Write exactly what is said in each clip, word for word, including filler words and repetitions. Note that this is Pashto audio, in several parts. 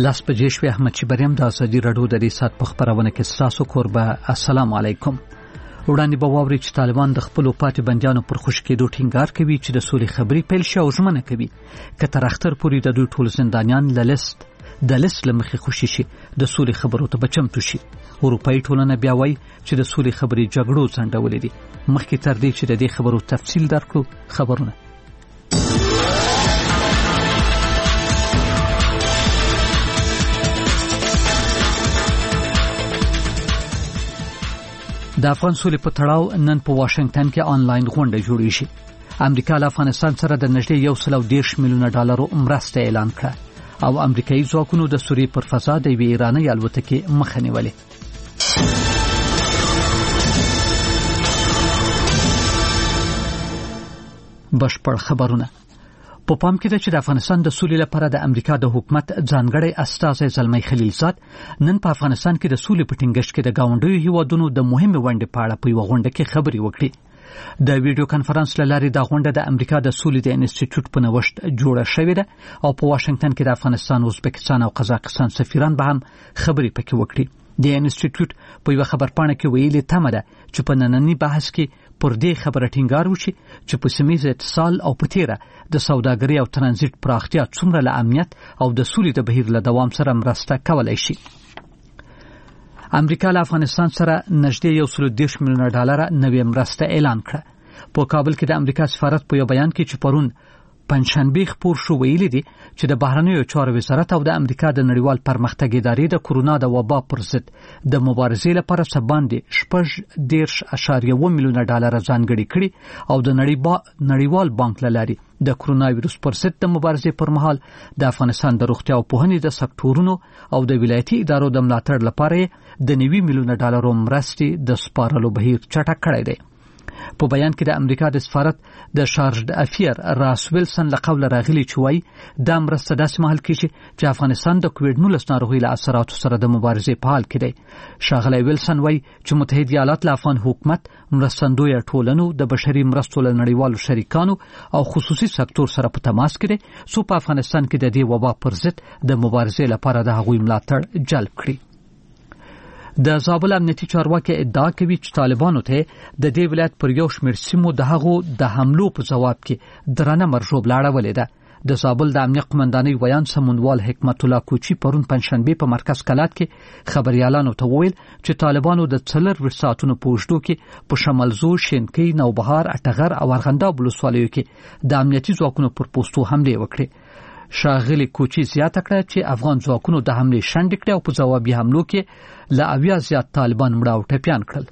لاس بجې شوې. احمد شبریم د ازادي راډیو د ریاست په خبرونه کې ستاسو کوربه. السلام علیکم. وړاندې به واوري چې طالبان د خپل پاتې بندیانو پر خوش کېدو ټینګار کوي چې د سولې خبرې پیل شي او ژمنه کوي که تر اختر پورې د دوی ټول زندانیان له لیست د لیست له مخې خوشي شي د سولې خبرو ته به چمتو شي. اروپایي ټولنه بیا وایي چې د سولې خبرې جګړو ځنډولې دي. مخکې تر دې چې د دې خبرو تفصیل درکړو خبرونه د افغان سولې په تړاو نن په واشنگټن کې آنلاین غونډه جوړې شي. امریکا له افغانستان سره د نږدې یو سل او دېرش میلیونه ډالرو مرسته اعلان کړه او امریکایي ځواکونو د سوریې پر فضا د یوې ایراني الوتکې مخه نیولې. بشپړ خبرونه په پام کې ده چې د افغانستان د سولې لپاره د امریکا د حکومت ځانګړی استازی زلمی خلیلزاد نن په افغانستان کې د سولې په ټینګښت کې د ګاونډیو هیوادونو د مهمې ونډې په اړه په یوه غونډه کې خبرې وکړې. د ویډیو کانفرنس له لارې دا غونډه د امریکا د سولې د انسټیټیوټ په نوښت جوړه شوې ده او په واشنگټن کې د افغانستان، ازبکستان او قزاقستان سفیران به هم خبرې پکې وکړي. د انسټیټیوټ په یو خبرپاڼه کې ویلي تمه ده چې په نننی بحث کې پر دې خبره ټینګار وشي چې په سیمه اتصال او په تیره د سوداګرۍ او ترانزیت پراختیا څومره له امنیت او د سولې د بهیر له دوام سره مرسته کولای شي. امریکا له افغانستان سره نږدې یو سل او دېرش میلیونه ډالر نوې مرسته اعلان کړه. په کابل کې د امریکا سفارت په یو بیان کې چې پرون پنځشنبه خبر شو ویلي دي چې د بهرنیو چارو وزارت او د امریکا د نړیوال پرمختګ ادارې د کورونا د وبا پر ضد د مبارزې لپاره څه باندې شپږ دېرش اعشاریه اووه میلیونه ډالر ځانګړي کړي او د نړیوال بانک له لارې د کورونا وایرس پر ضد د مبارزې پر مهال د افغانستان د روغتیا او پوهنې د سکتورونو او د ولایتي ادارو د ملاتړ لپاره د نوي میلیونه ډالرو مرستې د سپارلو بهیر چټک کړی دی. په بیان کې د امریکا د سفارت د شارج افیر راس ویلسن له قوله راغلی چې وایي دا مرسته داسې مهال کېږي چې افغانستان د کووډ نولس ناروغۍ له اثراتو سره د مبارزې په حال کې دی. ښاغلی ویلسن وایي چې متحده ایالات له افغان حکومت، مرستندویه ټولنو، د بشري مرستو له نړیوالو شریکانو او خصوصي سکتور سره په تماس کې دی څو په افغانستان کې د دې وبا پر ضد د مبارزې لپاره د هغوی ملاتړ جلب کړي. د زابل امنیتي چارواکي ادعا کوي چې طالبانو ته د دې ولایت پر یو شمېر سیمو د هغو د حملو په جواب کې درنه مرجوب لاړولې ده. د زابل د امنیت قومندانۍ ویان سمونوال حکمت الله کوچی پرون پنځشنبه په مرکز کلات کې خبريالانو ته وویل چې طالبانو د څلور ساعتونو په اوږدو کې په شمالزو، شینکۍ، نوبهار، اټغر او ارغنداب ولسوالیو کې د امنیتي ځواکونو پر پوسټو حمله وکړه. ښاغلی کوچی زیاته کړه چې افغان ځواکونو د حملې شنډ کړې او په ځوابي حملو کې له اویا زیات طالبان مړه او ټپیان کړل.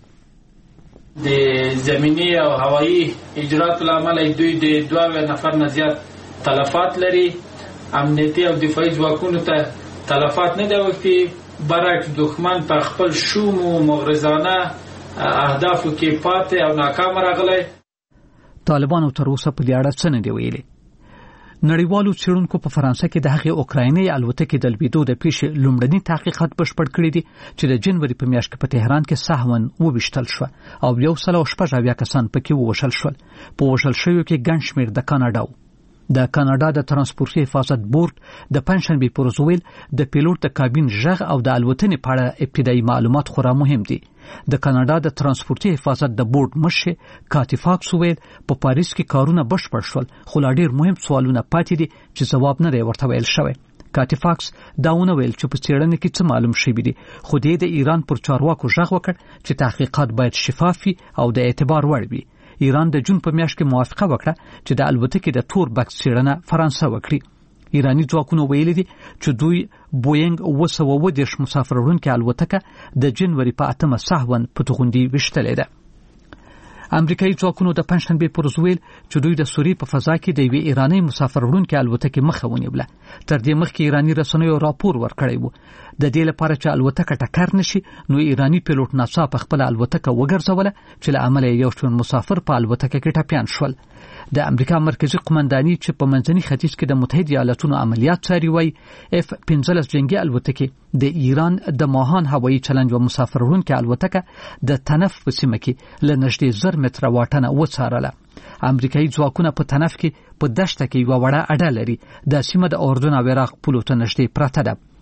د زمینی او هوایي اجرات لامل دوی د دوه نفر نه زیات تلفات لري. امنیتي او دفاعي ځواکونو ته تلفات نه دی وکړي، برعکس دښمن په خپل شوم او مغرضانه اهدافو کې پاتې او ناکام راغلی. طالبانو تر اوسه په دې اړه څه نه دی ویلي. نړیوالو څېړونکو په فرانسه کې د هغې اوکرایني الوتکې د لوېدو د پیښې لومړني تحقیقات بشپړ کړي دي چې د جنوري په میاشت کې په تهران کې سهواً وویشتل شوه او یو سل او شپږ اویا کسان پکې ووژل شول. په وژل شویو کې ګڼ شمېر د کاناډا و. د کاناډا د ترانسپورتي حفاظت بورډ د پنځشنبې پر ورځ ویل د پیلوټ د کابین غږ او د الوتنې په اړه ابتدایي معلومات خورا مهم دي. د کاناډا د ترانسپورتي حفاظت د بورډ مشر کاتی فاکس ویل په پاریس کې کارونه بشپړ شول خو لا ډېر مهم سوالونه پاتې دي چې ځواب نه دی ورته ویل شوی. کاتی فاکس داونه ویل چې په څېړنه کې څه معلوم شوي دي خو د ایران پر چارواکو غږ وکړ چې تحقیقات باید شفاف وي او د اعتبار وړ وي. ایران د جون په میاشت کې موافقه وکړه چې د الوتکې د تور بکس څېړنه فرانسه وکړي. ایرانی ځواکونو ویلي دي چې دوی بوینګ اوه سوه اووه دېرش مسافر وړونکې الوتکه د جنوري په اتمه سهواً په توغندي ویشتلې ده. امریکایي ځواکونو د پنځشنبې پر ورځ ویل چې دوی د سوریې په فضا کې د یوې ایراني مسافر وړونکې الوتکې مخه ونیوله. تر دې مخکې ایراني رسنیو راپور ورکړی و د دې لپاره چې الوتکه ټکر نشي نو ایرانی پیلوټ ناڅاپه خپل الوتکه وګرځوله چې له امله یو شمېر مسافر په الوتکه کې ټپیان شول. د امریکا مرکزی قومنداني چې په منځني ختیځ کې د متحده ایالاتونو عملیات څاري وایي اف پنځلس جنگي الوتکې د ایران د ماهان هوایي چلنج و مسافر وړونکې الوتکه د تنف په سیمه کې له نږدې زر متره واټنه وڅارله. امریکایي ځواکونه په تنف کې په دشته کې یو وړه اډه لري. د سیمه د اردن او عراق پولو ته نږدې پراته ده.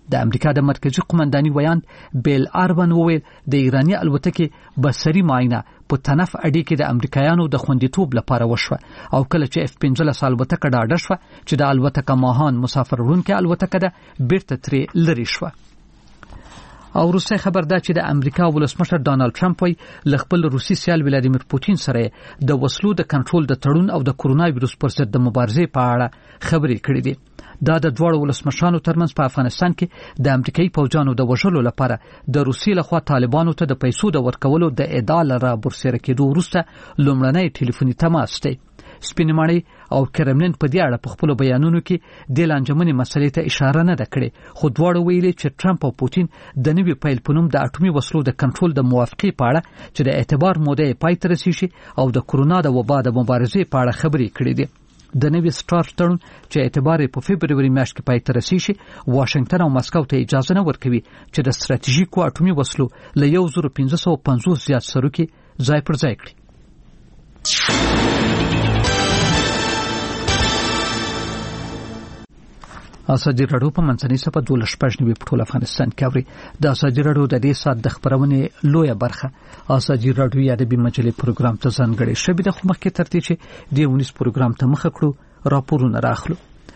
د امریکا د مرکزی قومنداني ویان بیل آربن وویل د ایرانی الوتکې بصري معاینه په تنف اډې کې د امریکایانو د خوندیتوب لپاره وشوه او کله چې اف پنځلس الوتکه ډاډه شوه چې د الوتکه ماهان مسافر وړونکې الوتکه ده بیرته ترې لرې شوه. او روسي خبر ده چې د امریکا ولسمشر ډانلډ ټرمپ وایي ل خپل روسي سیال ولادیمیر پوتین سره د وسلو د کنټرول د تړون او د کورونا وایروس پر ضد د مبارزې په اړه خبرې کړې دي. دا د دوه ولسمشرانو ترمنځ په افغانستان کې د امریکایي پوځانو د وژلو لپاره د روسي لخوا طالبانو ته د پیسو د ورکولو د ادعا لره برسېره کېدو وروسته لومړنی ټلیفوني تماس دی. سپینمړی او کرملین په دې اړه په خپل بیانونو کې د لانجمنې مسلې ته اشاره نه کړې، خو دواړو ویلي چې ټرمپ او پوتین د نوي پیل په نوم د اټومي وسلو د کنټرول د موافقې په اړه چې د اعتبار موده پای ته رسیږي او د کورونا د وبا د مبارزې په اړه خبرې کړې دي. د نوي سټارټ تړون چې اعتبار په فبروري میاشت کې پای ته رسیږي واشنگټن او مسکو ته اجازه نه ورکوي چې د ستراتیژیکو اټومي وسلو له یو زره پنځه سوه پنځوس زیات سرو کې ځای پر ځای کړي. ازادي راډیو په منځنۍ صفحه دوه شپږ نیوي په ټول افغانستان کې اوري. د ازادي راډیو د دې سات د خبرونې لویه برخه ازادي راډیو یا د مجلې پروګرام ته ځانګړې شوې د خو مخکې ترتیب چې د ونیس پروګرام ته مخ کړو راپورونه راخلو.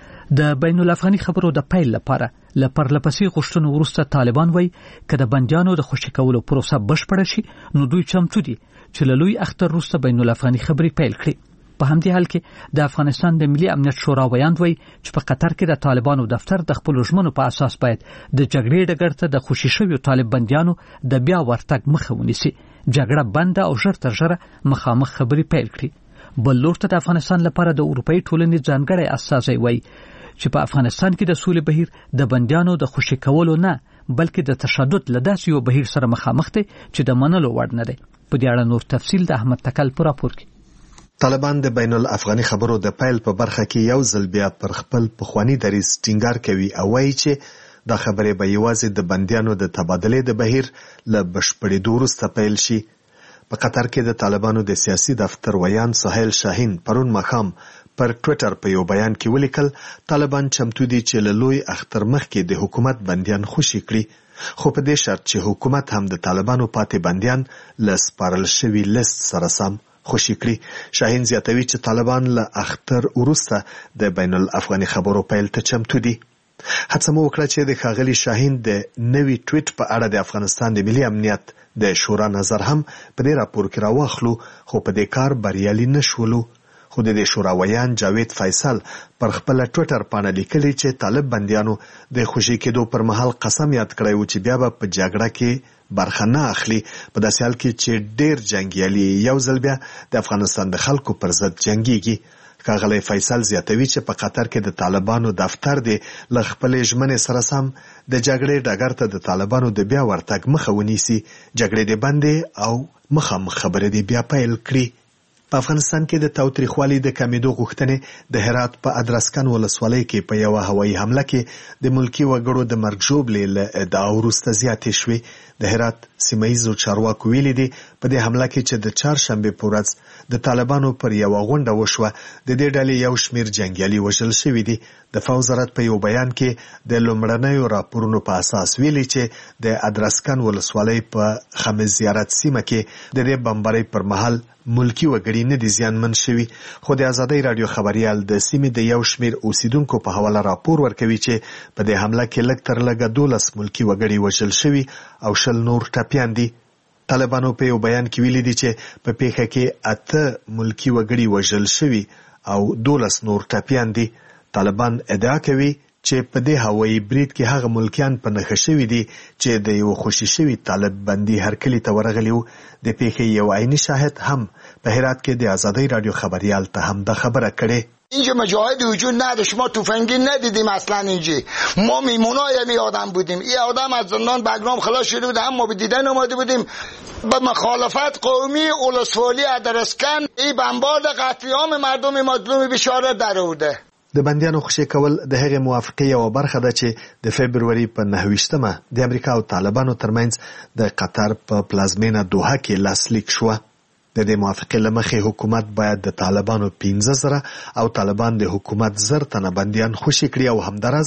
د بین الافغاني خبرو د پیل لپاره لپاره لپسې غوښتنو وروسته طالبان وایي چې د بنديانو د خوشي کولو پروسه بشپړه شي نو دوی چمتو دي چې له لوی اختر وروسته بین الافغاني خبرې پیل کړي. په همدې حال کې د افغانستان د ملي امنیت شورا ویاند وایي چې په قطر کې د طالبانو دفتر د خپل ژمنو په اساس باید د جګړې ډګر ته د خوشي شویو طالب بنديانو د بیا ورتګ مخه ونیسي، جګړه بند او ژر تر ژره مخامخ خبرې پیل کړي. بل لور ته د افغانستان لپاره د اروپאי ټولنې ځانګړی استازی وایي چې په افغانستان کې د سولې بهیر د بنديانو د خوشي کولو نه بلکې د تشدد له داسې یو بهیر سره مخامخ دی چې د منلو وړ نه دی. په دې اړه نور تفصیل د احمد تکل په راپور کې. طالبان د بین الافغاني خبرو د پیل په برخه کې یو ځل بیا پر خپل پخوانی دریځ ټینګار کوي او وایي چې دا خبرې به یوازې د بنديانو د تبادلې د بهیر له بشپړېدو وروسته پیل شي. په قطر کې د طالبانو د سیاسي دفتر ویان سهیل شاهین پرون ماښام پر ټوئیټر په یو بیان کې ولیکل طالبان چمتو دي چې له لوی اختر مخکې د حکومت بنديان خوشي کړي، خو په دې شرط چې حکومت هم د طالبانو پاتې بنديان له سپارل شوي لیست سره سم خوشي کړي. شاهین زیاتوي چې طالبان له اختر وروسته د بین الافغاني خبرو پیل ته چمتو دي. هڅه مو وکړه چې د ښاغلي شاهین د نوي ټویټ په اړه د افغانستان د ملي امنیت د شورا نظر هم په دې راپور کې راواخلو، خو په دې کار بریالي نشولو. خو د دې شورا ویان جاوید فیصل پر خپل ټوئیټر باندې لیکلي چې طالب بنديانو د خوشي کېدو پر مهال قسم یاد کړی و چې بیا به په جګړه کې برخه نه اخلي، په داسې حال کې چې ډېر جنگیالي یو ځل بیا د افغانستان د خلکو پر ضد جنگيږي. ښاغلی فیصل زیاتوي چې په قطر کې د طالبانو دفتر دی له خپلې ژمنې سره سم د جګړې ډګر ته د طالبانو د بیا ورتګ مخه ونیسي، جګړې دې بندې او مخامخ خبرې دې بیا پیل کړي. په افغانستان کې د تاوتریخوالي د کمیدو غوښتنې د هرات په ادرسکن ولسوالۍ کې په یو هوایي حمله کې د ملکی وګړو د مرګ ژوبلې له ادعا وروسته زیاتې شوې. د هرات سیمهیزو چارواکو ویلي دي په دې حمله کې چې د چهارشنبې په ورځ د طالبانو پر یوه غونډه وشوه د دې ډلې یو شمیر جنګیالي وژل شوي دي. د فوز وزارت په یو بیان کې د لومړنیو راپورونو په اساس ویلي چې د ادرسکن ولسوالۍ په خمس زیارت سیمه کې د دې بمبارۍ پر مهال ملکی وګړي نه دي زیانمن شوي، خو د ازادۍ راډیو خبريال د سیمې د یو شمیر اوسیدونکو په حواله راپور ورکوي چې په دې حمله کې لږ تر لږه دولس ملکی وګړي وژل شوي او شل نور ټپیان دي. طالبانو په یو بیان کې ویلي دي چې په پیښه کې اته ملکی وګړي وژل شوي او دولس نور ټپیان دي. طالبان ادعا کوي چې په دې هوایي برید کې هغه ملکیان په نښه شوي دي چې د یو خوشي شوي طالب بندي هرکلي ته ورغلی و. د پیښې یو عیني شاهد هم په هرات کې د ازادۍ راډیو خبریال ته هم د خبره کړې. اینجا مجاهد وجود نداشت، ما تفنگی ندیدیم اصلا. اینجا ما میمونای می آدم بودیم، این آدم از زندان بگرام خلاص شده بود، هم ما به دیدن اومده بودیم. به مخالفت قومی اولسوالی ادرسکن این بمبارد قتل عام مردم مظلوم بشارت درآورده. د بندیانو خوشي کول د هغې موافقې یوه برخه ده چې د فبروري په نهه ویشتمه د امریکا او طالبانو ترمنځ د قطر په پلازمینه دوحه کې لاسلیک شوه. د دې موافقې له مخې حکومت باید د طالبانو پنځه زره او طالبان د حکومت زر تنه بندیان خوشي کړي او همدارس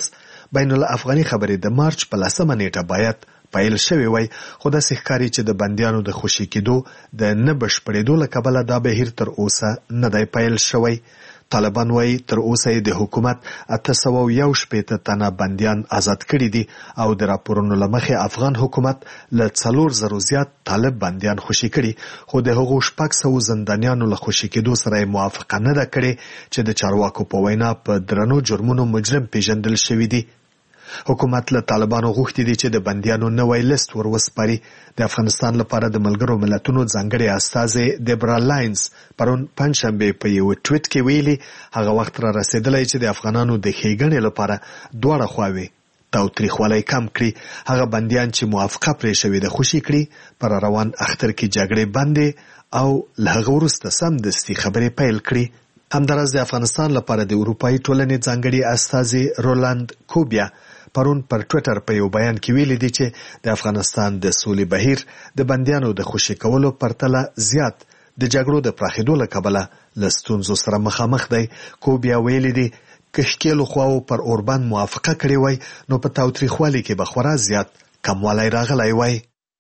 بین الافغاني خبرې د مارچ په لسمه نیټه باید پیل شوی وای، خو داسې ښکاري چې د بندیانو د خوشي کېدو د نه بشپړېدو له کبله دا بهیر تر اوسه نه دی پیل شوی. طالبان وایي تر اوسه یې د حکومت اته سوه یو شپېته تنه بندیان آزاد کړي دي او د راپورونو له مخې افغان حکومت له څلور زرو زیات طالب بندیان خوشي کړي، خو د هغو شپږ سوه زندانیانو له خوشي کېدو سره یې موافقه نه ده کړې چې د چارواکو په وینا په درنو جرمونو مجرم پیژندل شوي دي. حکومت له طالبانو غوښتي دي چې د بندیانو نوی لیست ور وسپاري. د افغانستان لپاره د ملګرو ملتونو ځانګړي استازی دیبرا لاینز پرون پنځشنبه په یو ټویټ کې ویلي هغه وخت را رسیدلی چې د افغانانو د ښېګڼې لپاره دواړه خواوې تاوتریخوالی کم کړي. هغه بندیان چې موافقه پرې شوې ده خوشي کړي، پر روان اختر کې جګړې بندې او له هغه وروسته سمدستي خبرې پیل کړي. همداراز د افغانستان لپاره د اروپایي ټولنې ځانګړي استازی رولاند کوبیا پرون پر ټویټر په یو بیان کې ویلي دي چې د افغانستان د سولې بهیر د بندیانو د خوشي کولو پرتله زیات د جګړو د پراخېدو له کبله له ستونزو سره مخامخ دی. کوبیا ویلي دي که ښکېلو خواو پر اوربند موافقه کړې وای نو په تاوتریخوالي کې به خورا زیات کموالی راغلی وای.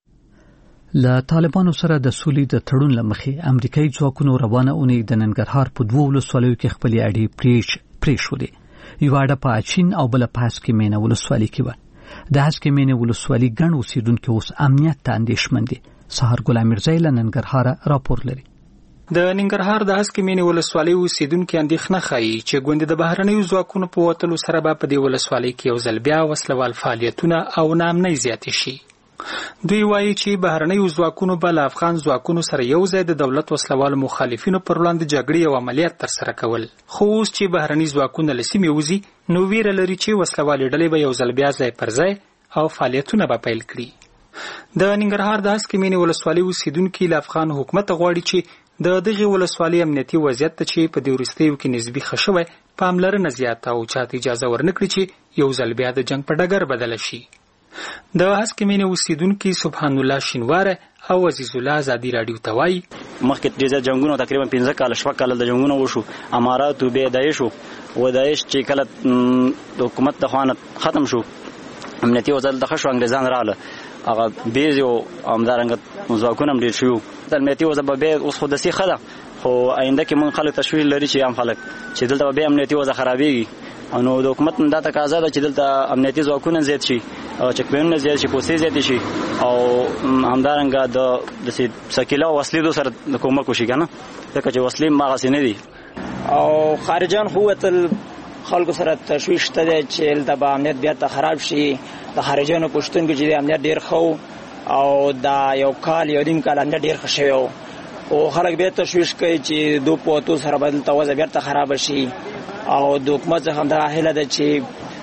له طالبانو سره د سولې د تړون له مخې امریکایي ځواکونو روانه اونۍ د ننګرهار په دوو ولسوالیو کې خپلې اډې پرېښودې. یوه اډه په اچین او بله په هسکې مینه ولسوالۍ کې وه. د هسکې مینې ولسوالۍ ګڼ اوسېدونکي اوس امنیت ته اندېښمن دي. سهار ګل امیرزی له ننګرهاره راپور لري. د ننګرهار د هسکې مینې ولسوالۍ اوسېدونکي اندېښنه ښایي چې ګوندې د بهرنیو ځواکونو په وتلو سره به په دې ولسوالۍ کې یو ځل بیا وسلوال فعالیتونه او ناامنۍ زیاتې شي. دوی وایي چې بهرنیو ځواکونو به له افغان ځواکونو سره یو ځای د دولت وسلوالو مخالفینو پر وړاندې جګړې او عملیات ترسره کول، خو اوس چې بهرني ځواکونه له سیمې وځي نو ویره لري چې وسلوالې ډلې به یو ځل بیا ځای پر ځای او فعالیتونه به پیل کړي. د ننګرهار د هسکې مینې ولسوالۍ اوسېدونکي له افغان حکومت غواړي چې د دغې ولسوالۍ امنیتي وضعیت ته چې په دې وروستیو کې نسبي ښه شوی پاملرنه زیاته او چاته اجازه ورنکړي چې یو ځل بیا د جنګ په ډګر بدله شي. د هسکې مینې اوسېدونکي سبحان الله شینواره او عزیز الله ازادي راډیو ته وایي مخکې ډېر زیات جنګونه تقریبا پنځه کاله شپږ کاله د جنګونه وشو، اماراتو بیا داعش و داعش چې کله د حکومت د خوا نه ختم شو امنیتي وضعیت ښه شو، انګریزان راغله هغه بیز او همدارنګه ځواکونه هم ډېر شوي. د امنیتي وضع به بیا اوس خو داسې ښه ده، خو آینده کې موږ خلک تشویش لري چې عام خلک چې دلته به بیا امنیتي وضع خرابېږي. نو د حکومت دا تقاضا ده چې دلته امنیتي ځواکونه زیات شي، چک پوینټونه زیات شي، پوستې زیاتې شي او همدارنګه د داسې سکیله او وسلې سره د کومک وشي که نه، ځکه چې وسلې هم هغسې نه دي. او خارجان خو وتل خلکو سره تشویش شته دی چې دلته به امنیت بېرته خراب شي. د خارجانو په شتون کې چې د امنیت ډېر ښه او دا یو کال یو نیم کال امنیت ډېر ښه شوی و، او خلک بیا تشویش کوي چې دو په وتو سره به دلته وضع بېرته خرابه شي. او د حکومت څخه همدا هیله ده چې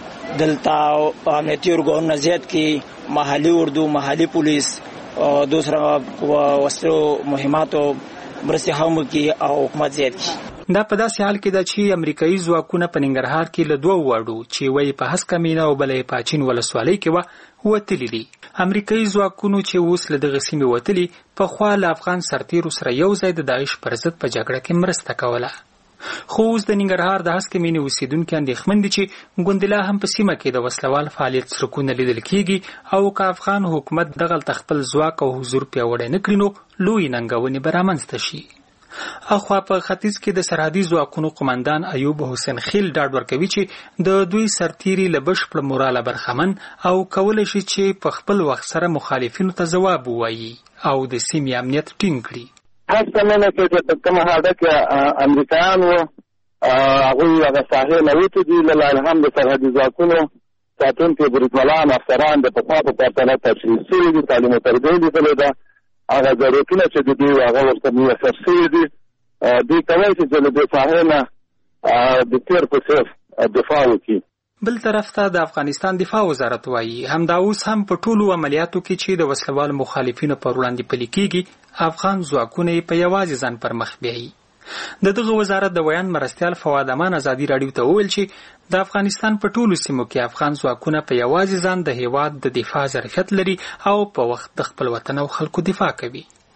دلته امنیتي ارګانونه زیات کړي، محلي اردو، محلي پولیس دو سره وسلو مهماتو مرستې هم وکړي او حکومت زیات کړي. دا په داسې حال کې ده چې امریکایي ځواکونه په ننګرهار کې له دوو واړو چې وایي په هسکه مینه او بله یې په اچین ولسوالۍ کې وه وتلي دي. امریکایي ځواکونو چې اوس له دغه سیمې وتلي پخوا له افغان سرتیرو سره یو ځای د داعش پر ضد په جګړه کې مرسته کوله، خو اوس د ننګرهار د هسکې مینې اوسېدونکي اندېښمن دي چې ګوندې لا هم په سیمه کې د وسلوال فعالیت څرکونه لیدل کېږي او که افغان حکومت دغلته خپل ځواک او حضور پیاوړی نه کړي نو لویې ننګونې به رامنځته شي. اخوا په ختیځ کې د سرحدي ځواکونو قماندان ایوب حسین خیل ډاډ ورکوي چې د دوی سرتیري له بشپړه موراله برخمن او کولی شي چې په خپل وخت سره مخالفینو ته ځواب ووایي او د سیمې امنیت ټینګ کړي. هسته مینه کې چې په کومه حالت کې امریکایان وو هغوی هغه ساحې نه وتې دي، لله الحمد د سرحدي ځواکونو ساتونکي بریدملان افسران د پخوا په پرتله تشریح شوي دي، تعلیم و تربیه لیدلې ده، هغه ضرورتونه چې د دوی هغه ورته میسر شوي دي. دوی کولی شي چې له دې ساحې نه د تیر په څېر دفاع وکړي. بل طرف ته د افغانستان دفاع وزارت وایي همدا اوس هم په ټولو عملیاتو کې چې د وسلوالو مخالفینو پر وړاندې پلي کېږي افغان ځواکونه یې په یوازې ځان پر مخ بیایي. د دغه وزارت د بیان مرستیال فواد امان ازادي راډیو ته وویل چې د افغانستان په ټولو سیمو کې افغان ځواکونه په یوازې ځان د هیواد د دفاع ظرفیت لري او په وخت د خپل وطن او خلکو دفاع کوي.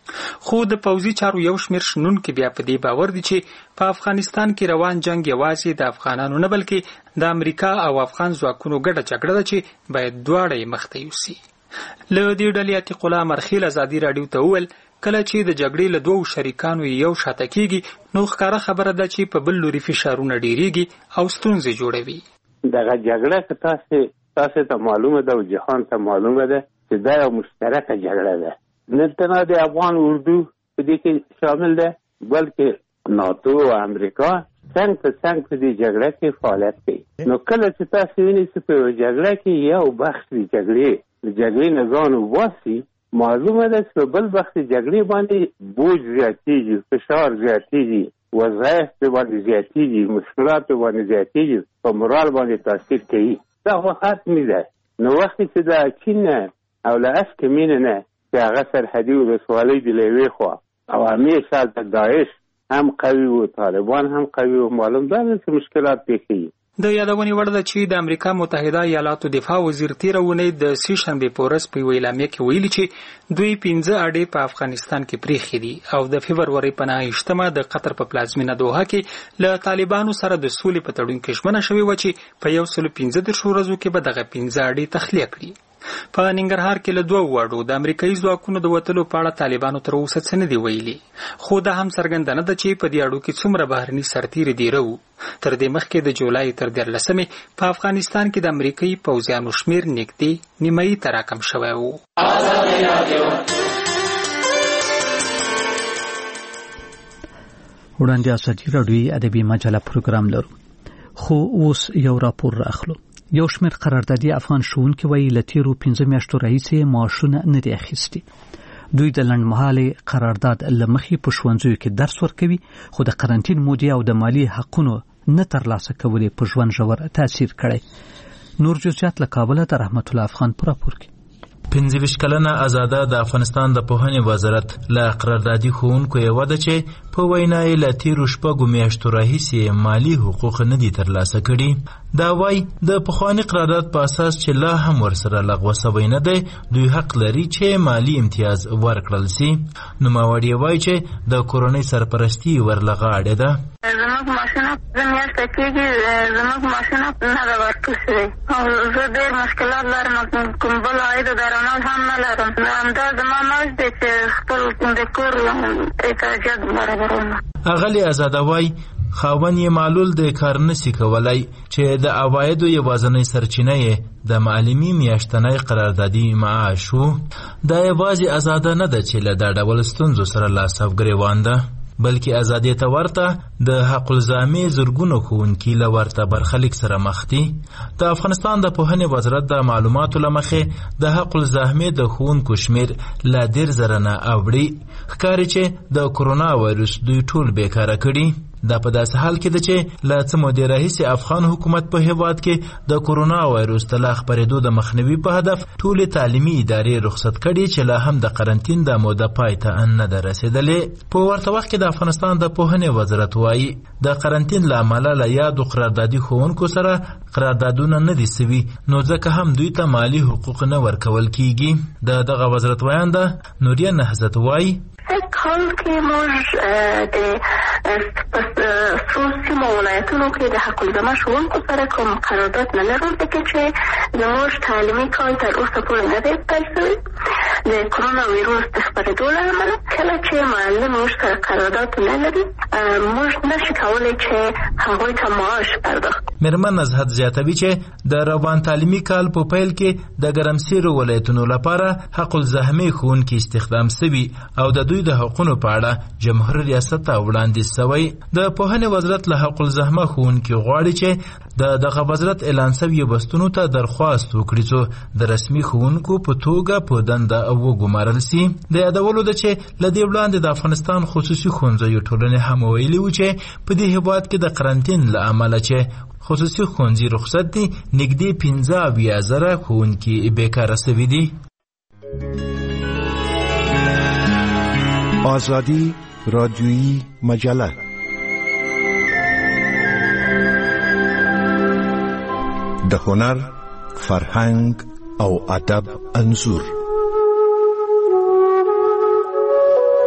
خو د پوځي چارو یو شمېر شنونکي بیا په دې باور دي چې په افغانستان کې روان جنگ یوازې د افغانانو نه بلکې د امریکا او افغان ځواکونو ګډه جګړه ده چې باید دواړه یې مخته یوسي. له دې ډلې عتیق الله مرخیل ازادي راډیو ته وویل کله چې د جګړې له دوو شریکانو یو شاته کېږي نو ښکاره خبره ده چې په بل لوري فشارونه ډېرېږي او ستونزې جوړوي. دغه جګړه که تاسې تاسې ته معلومه ده او جهان ته معلومه ده چې دا یو مشترکه جګړه ده. نه تنها د افغان اردو په دې کې شامل ده بلکې ناتو او امریکا څنګ په څنګ په دې جګړه کې فعالیت کوي. نو کله چې تاسې وینئ چې په یوه جګړه کې یو بخش د جګړې د جګړې نه ځان وباسي معلومه ده چې په بل بخش د جګړې باندې بوج زیاتېږي، فشار زیاتېږي، وظایف په باندې زیاتېږي، مشکلات په باندې زیاتېږي، په مورال باندې تاثیر کوي. دا خو حتمي ده. نو وخت چې د چین نه او له اسکې مینې نه چې هغه سرحدي ولسوالۍ د له یوې خوا او همیشه هلته داعش هم قوي و، طالبان هم قوي و، معلوم ده چې مشکلات پیښیږي. د یادونې وړ ده چې د امریکا متحده ایالاتو دفاع وزیر تېره اونۍ د سې شنبې په ورځ په یوه اعلامیه کې ویلي چې دوی پنځه اډې په افغانستان کې پرېښې دي او د فبرورۍ په نهه ویشتمه د قطر په پلازمینه دوحه کې له طالبانو سره د سولې په تړون کې ژمنه شوې وه چې په یو سلو پنځه دېرشو ورځو کې به دغه پنځه اډې تخلیه کړي. په ننګرهار کې له دوه واړو د امریکایي ځواکونو د وتلو په اړه طالبانو تر اوسه څه نه دي ویلي، خو دا هم څرګنده نه ده چې په دې اړو کې څومره بهرني سرتیري دیره وو. تر دې مخکې د جولای تر دیارلسمې په افغانستان کې د امریکایي پوځیانو شمېر نږدې نیمایي ته راکم شوی و. وړاندې ازادي راډیو ادبي مجله پروګرام لرو، خو اوس یو راپور راخلو. یو شمېر قراردادي افغان ښوونکي وایي له تېرو پنځه میاشتو راهیسې معاشونه نه دي اخیستي. دوی د لنډمهالې قرارداد له مخې په ښوونځیو کې درس ورکوي، خو د قرنټین مودې او د مالي حقونو نه ترلاسه کولې په ژوند ژور تاثیر کړی. نور جزئیات له کابله د رحمت الله افغان په راپور کې. پنځه ویشت کلنه آزاده د افغانستان د پوهنې وزارت له قراردادي ښوونکو یوه ده چې په وینا یې له تېرو شپږو میاشتو راهیسې مالي حقوق نه دي ترلاسه کړي. دا وایي د پخواني قرارداد په اساس چې لا هم ورسره لغوه سوی نه دی دوی حق لري چې مالي امتیاز ورکړل سي. نوموړي وایي چې د کورنۍ سرپرستي ورلغاړې ده. زموږ معاشونه پنځه میاشتې کېږي، زموږ معاشونه نه ده ورکړل شوي او زه ډېر مشکلات لرم، کوم بل عاید درآمد هم نه لرم. همدا زما معاش دی چې خپل د کور احتیاجات برابروم. اغلې آزاده وایي خاوند یې معلول د کار نشي کولای چې د عوایدو یوازینۍ سرچینه یې د معلمي میاشتنی قراردادي معاش و. دا یوازې آزاده نه ده چې له دا ډول ستونزو سره لاس او ګریوان ده، بلکې ازادي ته ورته د حق الزامي زرګونو ښوونکي له ورته برخلیک سره مخ دي. د افغانستان د پوهنې وزارت د معلوماتو له مخې د حق الزامي د ښوونکو شمېر له ډېر زره نه اوړي. ښکاري چې د کرونا وایرس دوی ټول بیکاره کړي. دا په داسې حال کې ده چې له څه مودې راهیسې افغان حکومت په هېواد کې د کرونا وایرس د لا خپرېدو د مخنیوي په هدف ټولې تعلیمي ادارې رخصت کړي چې لا هم د قرنټین د موده پای ته نه ده رسېدلې. په ورته وخت کې د افغانستان د پوهنې وزارت وایي د قرنټین له امله له یادو قراردادي ښوونکو سره قراردادونه نه دي سوي، نو ځکه هم دوی ته مالي حقوق نه ورکول کیږي. د دغه وزارت ویانده نوریه نهضت وایي حال کې موږ د څو سیمو ولایتونو کې د حق الزامه ښوونکو سره کوم قرارداد نه لرو، ځکه چې زموږ تعلیمي کال تر اوسه پورې نه دی پیل شوی. د کرونا ویروس د خپرېدو له امله کله چې معلم موږ سره قرارداد نه لري موږ نشو کولی چې هغوی ته معاش پرداخت. مېرمن نزهت زیاتوي چې د روان تعلیمي کال په پیل کې د ګرمسیرو ولایتونو لپاره حق الزحمې ښوونکي استخدام سوي او د دوی د حقونو په اړه جمهور ریاست ته وړاندیز سوی. د پوهنې وزارت له حق الزحمه ښوونکي غواړي چې د دغه وزارت اعلان سوي بستونو ته درخواست وکړي څو د رسمي ښوونکو په توګه په دنده وګمارل سي. د یادولو ده چې له دې وړاندې د افغانستان خصوصي ښوونځیو ټولنې هم ویلي وو چې په دې هېواد کې د قرنټین له امله چې خصوصي ښوونځي رخصت دي نږدې پنځه اویا زره ښوونکي بیکاره سوي دي. آزادی رادیویی مجله د هنر، فرهنګ او ادب انځور.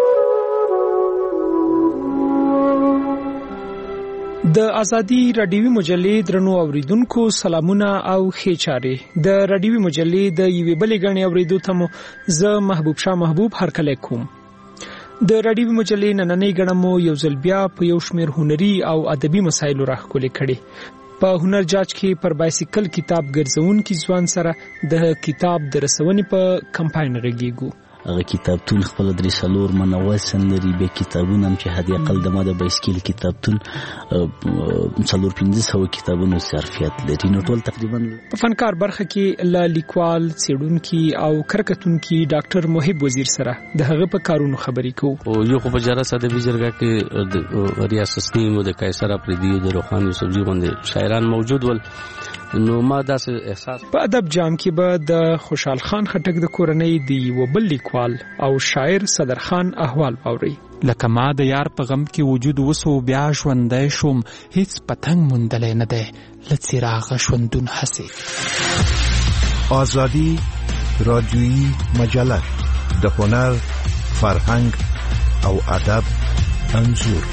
د ازادي رادیوي مجلې درنو اوریدونکو سلامونه او ښه چارې د رادیوي مجلې د یوې بلې غړي اوریدو ته مو زه محبوب شاه محبوب هرکلی کوم. د رادیوي مجلې نننۍ غړي مو یو ځل بیا په یو شمېر هنري او ادبي مسایلو راښکلې کړي. په هنر جاج کې پر بایسیکل کتاب ګرځونکي ځوان سره د کتاب د رسونې په کمپاین غږیږو. هغه کتابتون خپل درې څلور منوسن لري، به کتابونه هم چې هدیه قل د ما د بایسکل کتابتون څلور پنځه سوه کتابونو ظرفیت لري. نو ټول تقریبا په فنکار برخه کې له لیکوال، څېړونکي او کرکټونکي ډاکټر محب وزیر سره د هغه په کارونو خبرې کوو. او یو خو په جرس ادبي جرګه کې د ریاست نیم د قیصر افریدی د روخان یوسفزي غوندې شاعران موجود ول. نو ما داسې احساس په ادب جام کې به د خوشحال خان خټک د کورنۍ د یو بل لیکوال او شاعر صدر خان احوال اوري. لکه ما د یار په غم کې وجود وسو بیا ژوندی شوم، هیڅ پتنګ موندلی نه دی له څراغه ژوندون هسې. آزادی رادیویی مجله د هنر، فرهنګ او ادب انځور.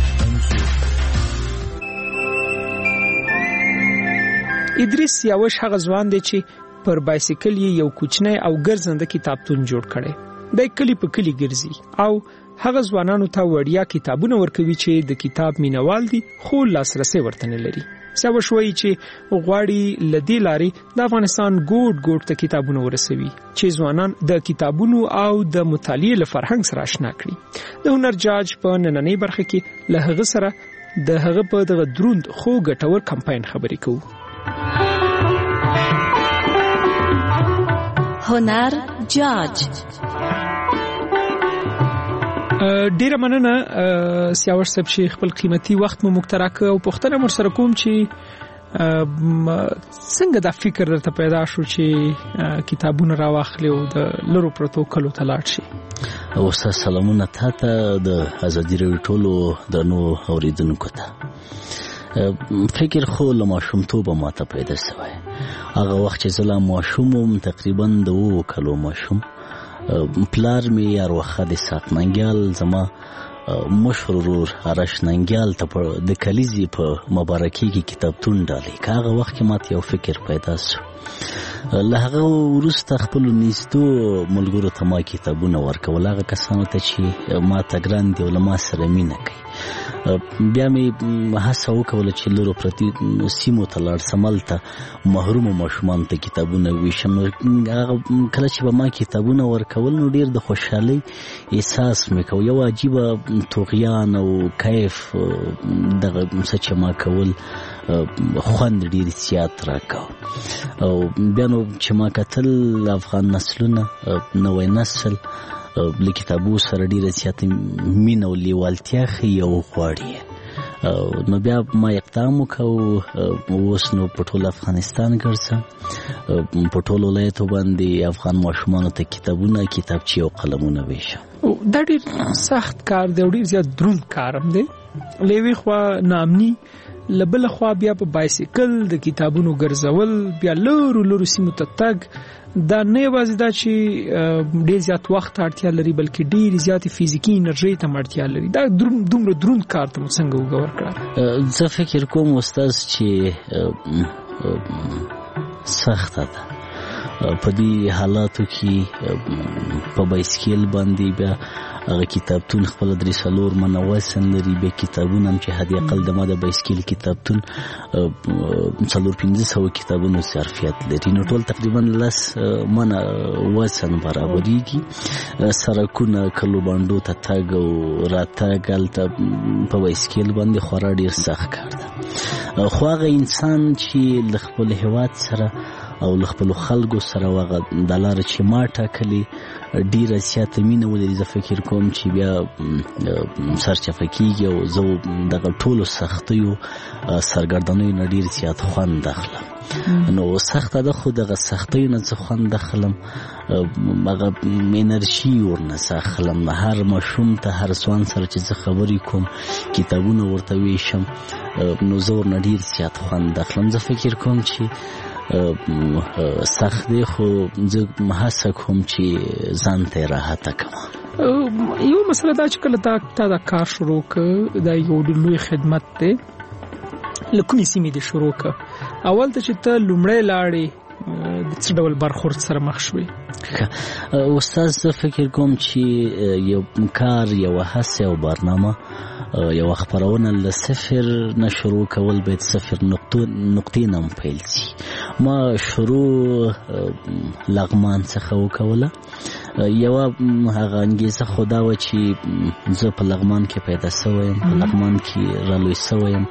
ادریس یاوش هغه ځوان دی چې پر بایسیکل یو کوچنی او ګرځنده کتابتون جوړ کړي. د کلی په کلی ګرځي او هغه ځوانانو ته وړیا کتابونه ورکوي چې د کتاب مینوال دي خو لاسرسي ورته نه لري. یاوش وایي چې غواړي لدی لاري د افغانستان ګوټ ګوټ ته کتابونه ورسوي چې ځوانان د کتابونو او د مطالعې له فرهنګ سره آشنا کړي. د هنر جاج په نننۍ برخه کې له هغه سره د هغه په دغه دروند خو ګټور کمپاین خبرې کوو. هنر جاج. ډیره مننه سیاوش صاحب چې خپل قیمتي وخت مو مقترح کړ او پوښتنه مر سره کوم چې څنګه دا فکر درته پیدا شو چې کتابونه راواخلې او د لرو پروتو کلو ته لاړ شي. او سلامونه تاسو د ازادي راډیو ټولو د نو اوریدونکو ته. فکر خو له ماشومتوبه ماته پیدا شوی. هغه وخت چې زه لا ماشوم وم، تقریبا د اوو کلو ماشوم، پلار مې یاروخه د سات ننګیال زما مشهور ورور ارش ننګیال ته د کلیزي په مبارکي کې کتابتون ډالي. هغه وخت کې ماته یو فکر پیدا شو. له هغه وروسته خپل نږدې ملګرو ته ما کتابونه ورکول، هغه کسانو ته چې ما ته ګران دي او له ما سره مینه کوي. بیا مې هڅه وکوله چې لرو پرتې سیمو ته لاړ سم، هلته محرومو ماشومانو ته کتابونه ویشم. هغه کله چې به ما کتابونه ورکول نو ډېر د خوشحالۍ احساس مې کوه. یو عجیبه طغیان او کیف دغه څه چې ما کول خوند ډېر زیات راکاوه. او بیا نو چې ما کتل افغان نسلونه، نوی نسل له کتابو سره ډېره زیاته مینه او لیوالتیا ښیي او غواړي. نو بیا ما اقدام وکړ. اوس نو په ټول افغانستان ګرځم، په ټول ولایتو باندې افغان ماشومانو ته کتابونه، کتابچې او قلمونه ویشم. دا ډېر سخت کار دی او ډېر زیات دروند کار هم دی. له یوې خوا ناامني، له بله خوا بیا په بایسیکل د کتابونو ګرځول، بیا لرو لرو سیمو ته تګ. دا نه یوازې دا چې ډېر زیات وخت اړتیا لري بلکې ډېر زیات فزیکي انرژي ته اړتیا لري. دا دومره دروند کار ته څنګه وګور کړه؟ زه فکر کوم استاد چې سخته ده په دې حالاتو کې په بایسکل باندې بیا هغه کتابتون خپل درې څلور منوسن لري، به کتابونه هم چې هدیه قل د ما د بایسکل کتابتون څلور پنځه سوه کتابونو ظرفیت لري. نو ټول تقریبا لس منه وسن برابرېږي. سړکونه کلو بانډو ته تګ او راتګ هلته په بایسکل باندې خورا ډېر سخت کار ده. خو هغه انسان چې له خپل هېواد سره او له خپلو خلکو سره هغه دا لاره چې ما ټاکلې ډېره زیاته مینه ولري، زه فکر کوم چې بیا سرچپه کېږي او زه دغه ټولو سختیو سرګردنیو نه ډېر زیات خوند اخلم. نو سخته ده خو دغه سختیو نه زه خوند اخلم، هغه انرژي ورنه اخلم. هر ماشوم ته، هر ځوان سره چې زه خبرې کوم، کتابونه ورته ویشم، نو زه ورنه ډېر زیات خوند اخلم. زه فکر کوم چې سخت دی خو زه هڅه کوم چې ځان ته راحته کړم. یو مسله دا چې کله تا دا کار شروع کړ، دا یو لوی خدمت دی له کومې سیمې دې شروع کړه؟ اول ته چې ته لومړی لاړې د څه ډول برخورد سره مخ شوې؟ استاد زه فکر کوم چې یو کار یوه هڅه او برنامه یوه خپرونه له صفر نه شروع کول باید صفر نقطې نه هم پیل شي. ما شروع لغمان څخه وکوله. یوه هغه انګیزه خو دا وه چې زه په لغمان کې پیدا شوی یم، په لغمان کې رالوی شوی یم،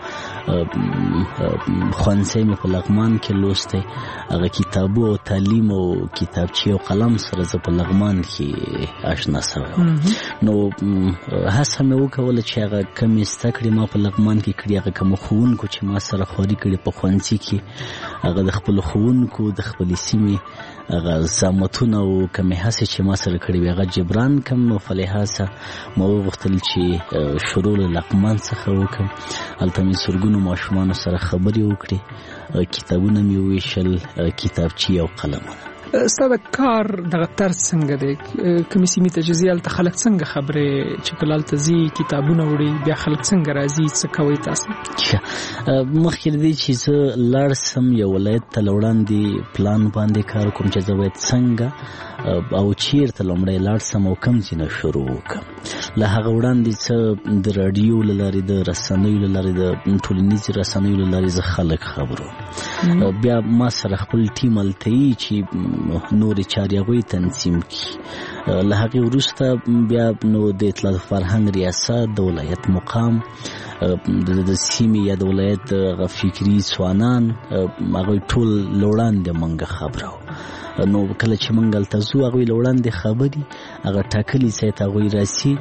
ښوونځی مې په لغمان کې لوستی، هغه کتابو او تعلیم او کتابچې او قلم سره زه په لغمان کې اشنا شوی وم. نو هڅه مې وکوله چې هغه کمې زده کړې ما په لغمان کې کړي، هغه کومو ښوونکو چې ما سره خواري کړې په ښوونځي کې، هغه د خپلو ښوونکو د خپلې سیمې هغه زحمتونه او کمې هڅې چې ما سره کړې وې هغه جبران کم. نو فلهاسه ما وغوښتل چې شروع له لغمان څخه وکړم. هلته مې زرګونو ماشومانو سره خبرې وکړې، کتابونه مې وویشل، کتابچې او قلمونه. ستا د کار دغه طرز څنګه دی؟ کومې سیمې ته چې ځې هلته خلک څنګه خبرې چې کله هلته ځي کتابونه وړي، بیا خلک څنګه راځي، څه کوئ تاسو؟ مخکې له دې چې زه لاړ سم یو ولایت ته له وړاندې پلان باندې کار کوم چې زه باید څنګه او چیرته لومړی لاړ سم او کوم ځای نه شروع وکړم. له هغه وړاندې څه د راډیو له لارې، د رسنیو له لارې، د ټولنیزې رسنیو له لارې زه خلک خبروم. بیا ما سره خپل ټیم هلته یي چې نورې چارې هغوی تنظیم کړي. له هغې وروسته بیا نو د اطلاعات فرهنګ ریاست، د ولایت مقام، د سیمې یا د ولایت فکري ځوانان، هغوی ټول له وړاندې موږ خبرو. نو کله چې موږ هلته ځو هغوی له وړاندې خبري، هغه ټاکلي ځای ته هغوی راسي.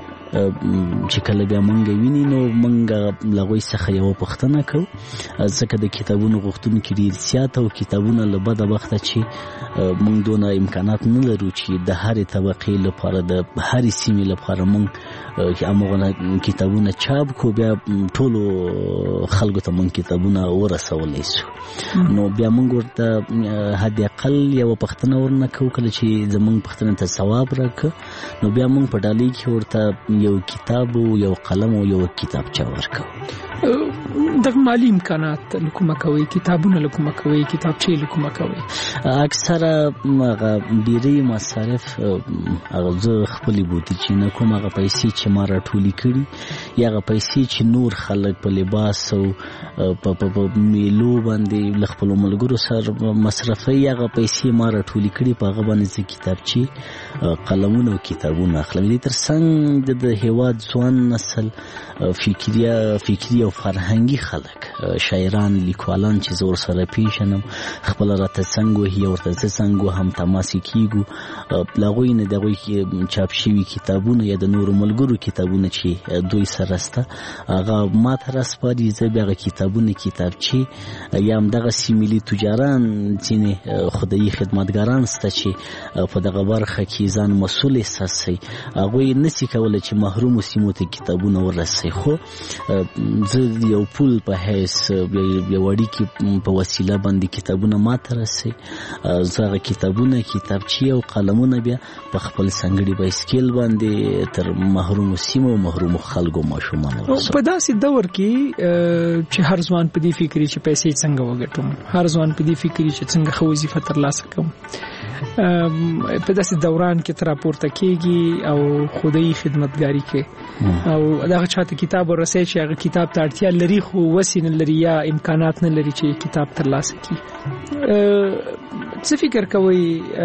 چې کله بیا موږ ویني نو موږ له هغوی څخه یوه پوښتنه کوو، ځکه د کتابونو غوښتونکي ډېر زیات او کتابونه له بده وخته چې موږ دونه امکانات نه لرو چې د هرې طبقې لپاره، د هرې سیمې لپاره موږ هماغه کتابونه چاپ کړو، بیا ټولو خلکو ته موږ کتابونه ورسولی شو. نو بیا موږ ورته حد اقل یوه پوښتنه ورنه کوو. کله چې زموږ پوښتنې ته ځواب راکړه نو بیا موږ په ډالۍ کې ورته یو کتاب او یو قلم او یو کتابچه ورکوو. دغه مالی امکانات له کومه کوئ؟ کتابونه له کومه کوئ؟ کتابچې له کومه کوئ؟ اکثره هغه ډېری مصارف هغه زه خپلې بودیجې نه کوم، هغه پیسې چې ما راټولې کړي یا هغه پیسې چې نور خلک په لباس او په میلو باندې له خپلو ملګرو سره مصرفوي، هغه پیسې ما راټولې کړي، په هغه باندې زه کتابچې، قلمونه او کتابونه اخلم. دې تر څنګ د هېواد ځوان نسل، فکري فکري او فرهنګي خلک، شاعران، لیکوالان چې زه ورسره پیژنم، خپله راته څنګ وهي او ورته زه څنګ وهم، تماسې کېږو. له هغوی نه د هغوی چاپ شوي کتابونه یا د نورو ملګرو کتابونه چې دوی سره شته هغه ما ته راسپاري. زه بیا هغه کتابونه، کتابچې یا همدغسې ملي تجاران، ځینې خدایي خدمتګاران شته چې په دغه برخه کې ځان مسؤل احساسوي، هغوی نشي کولی چې محرومو سیمو ته کتابونه ورسوي. خو زه یو پول په حیث یو اړیکې په وسیله باندې کتابونه ما ته رسوي. زه هغه کتابونه، کتابچې او قلمونه بیا په خپل ځانګړي بایسکل باندې تر محرومو سیمو او محرومو خلکو ماشومانو رسوم. په داسې دور کې چې هر ځوان په دې فکري چې پیسې څنګه وګټم، هر ځوان په دې فکري چې څنګه ښه وظیفه ترلاسه کړم، په داسې دوران کې ته راپورته کېږي او خدایي خدمتګاري کوي او دغه چاته کتاب ورسوي چې هغه کتاب ته اړتیا لري خو وسې نه لري یا امکانات نه لري چې کتاب ترلاسه کړي. څه فکر کوئ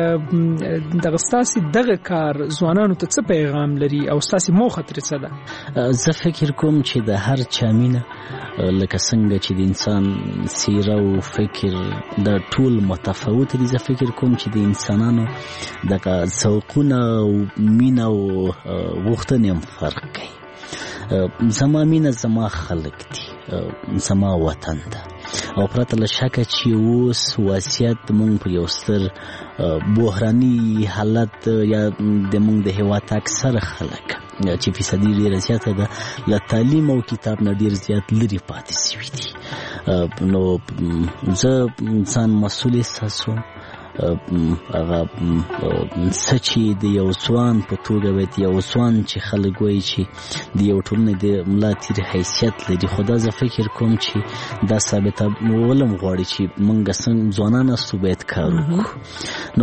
دغه ستاسې دغه کار ځوانانو ته څه پیغام لري او ستاسې موخه ترې څه ده؟ زه فکر کوم چې د هر چا مینه لکه څنګه چې د انسان څیره او فکر دا ټول متفاوت دي. زه فکر کوم چې د انسانانو دغه ذوقونه او مینه او غوښتنې هم فرق کوي. زما مینه زما خلک دي، زما وطن ده او پرته له شکه چې اوس وضعیت مونږ په یو ستر بحراني حالت یا د مونږ د هېواد اکثره خلک چې فیصدي ډېره زیاته ده له تعلیم او کتاب نه ډېر زیات لرې پاتې شوي دي. نو زه ځان مسؤل احساسوم هغه سچي د یو ځوان په توګه وایي یو ځوان چې خلک وایي چې د یو ټولنې د ملا تیر حیثیت لري. خو دا زه فکر کوم چې دا ثابته ولم غواړي چې موږ څنګه ځوانان استو باید کار وکړو. نو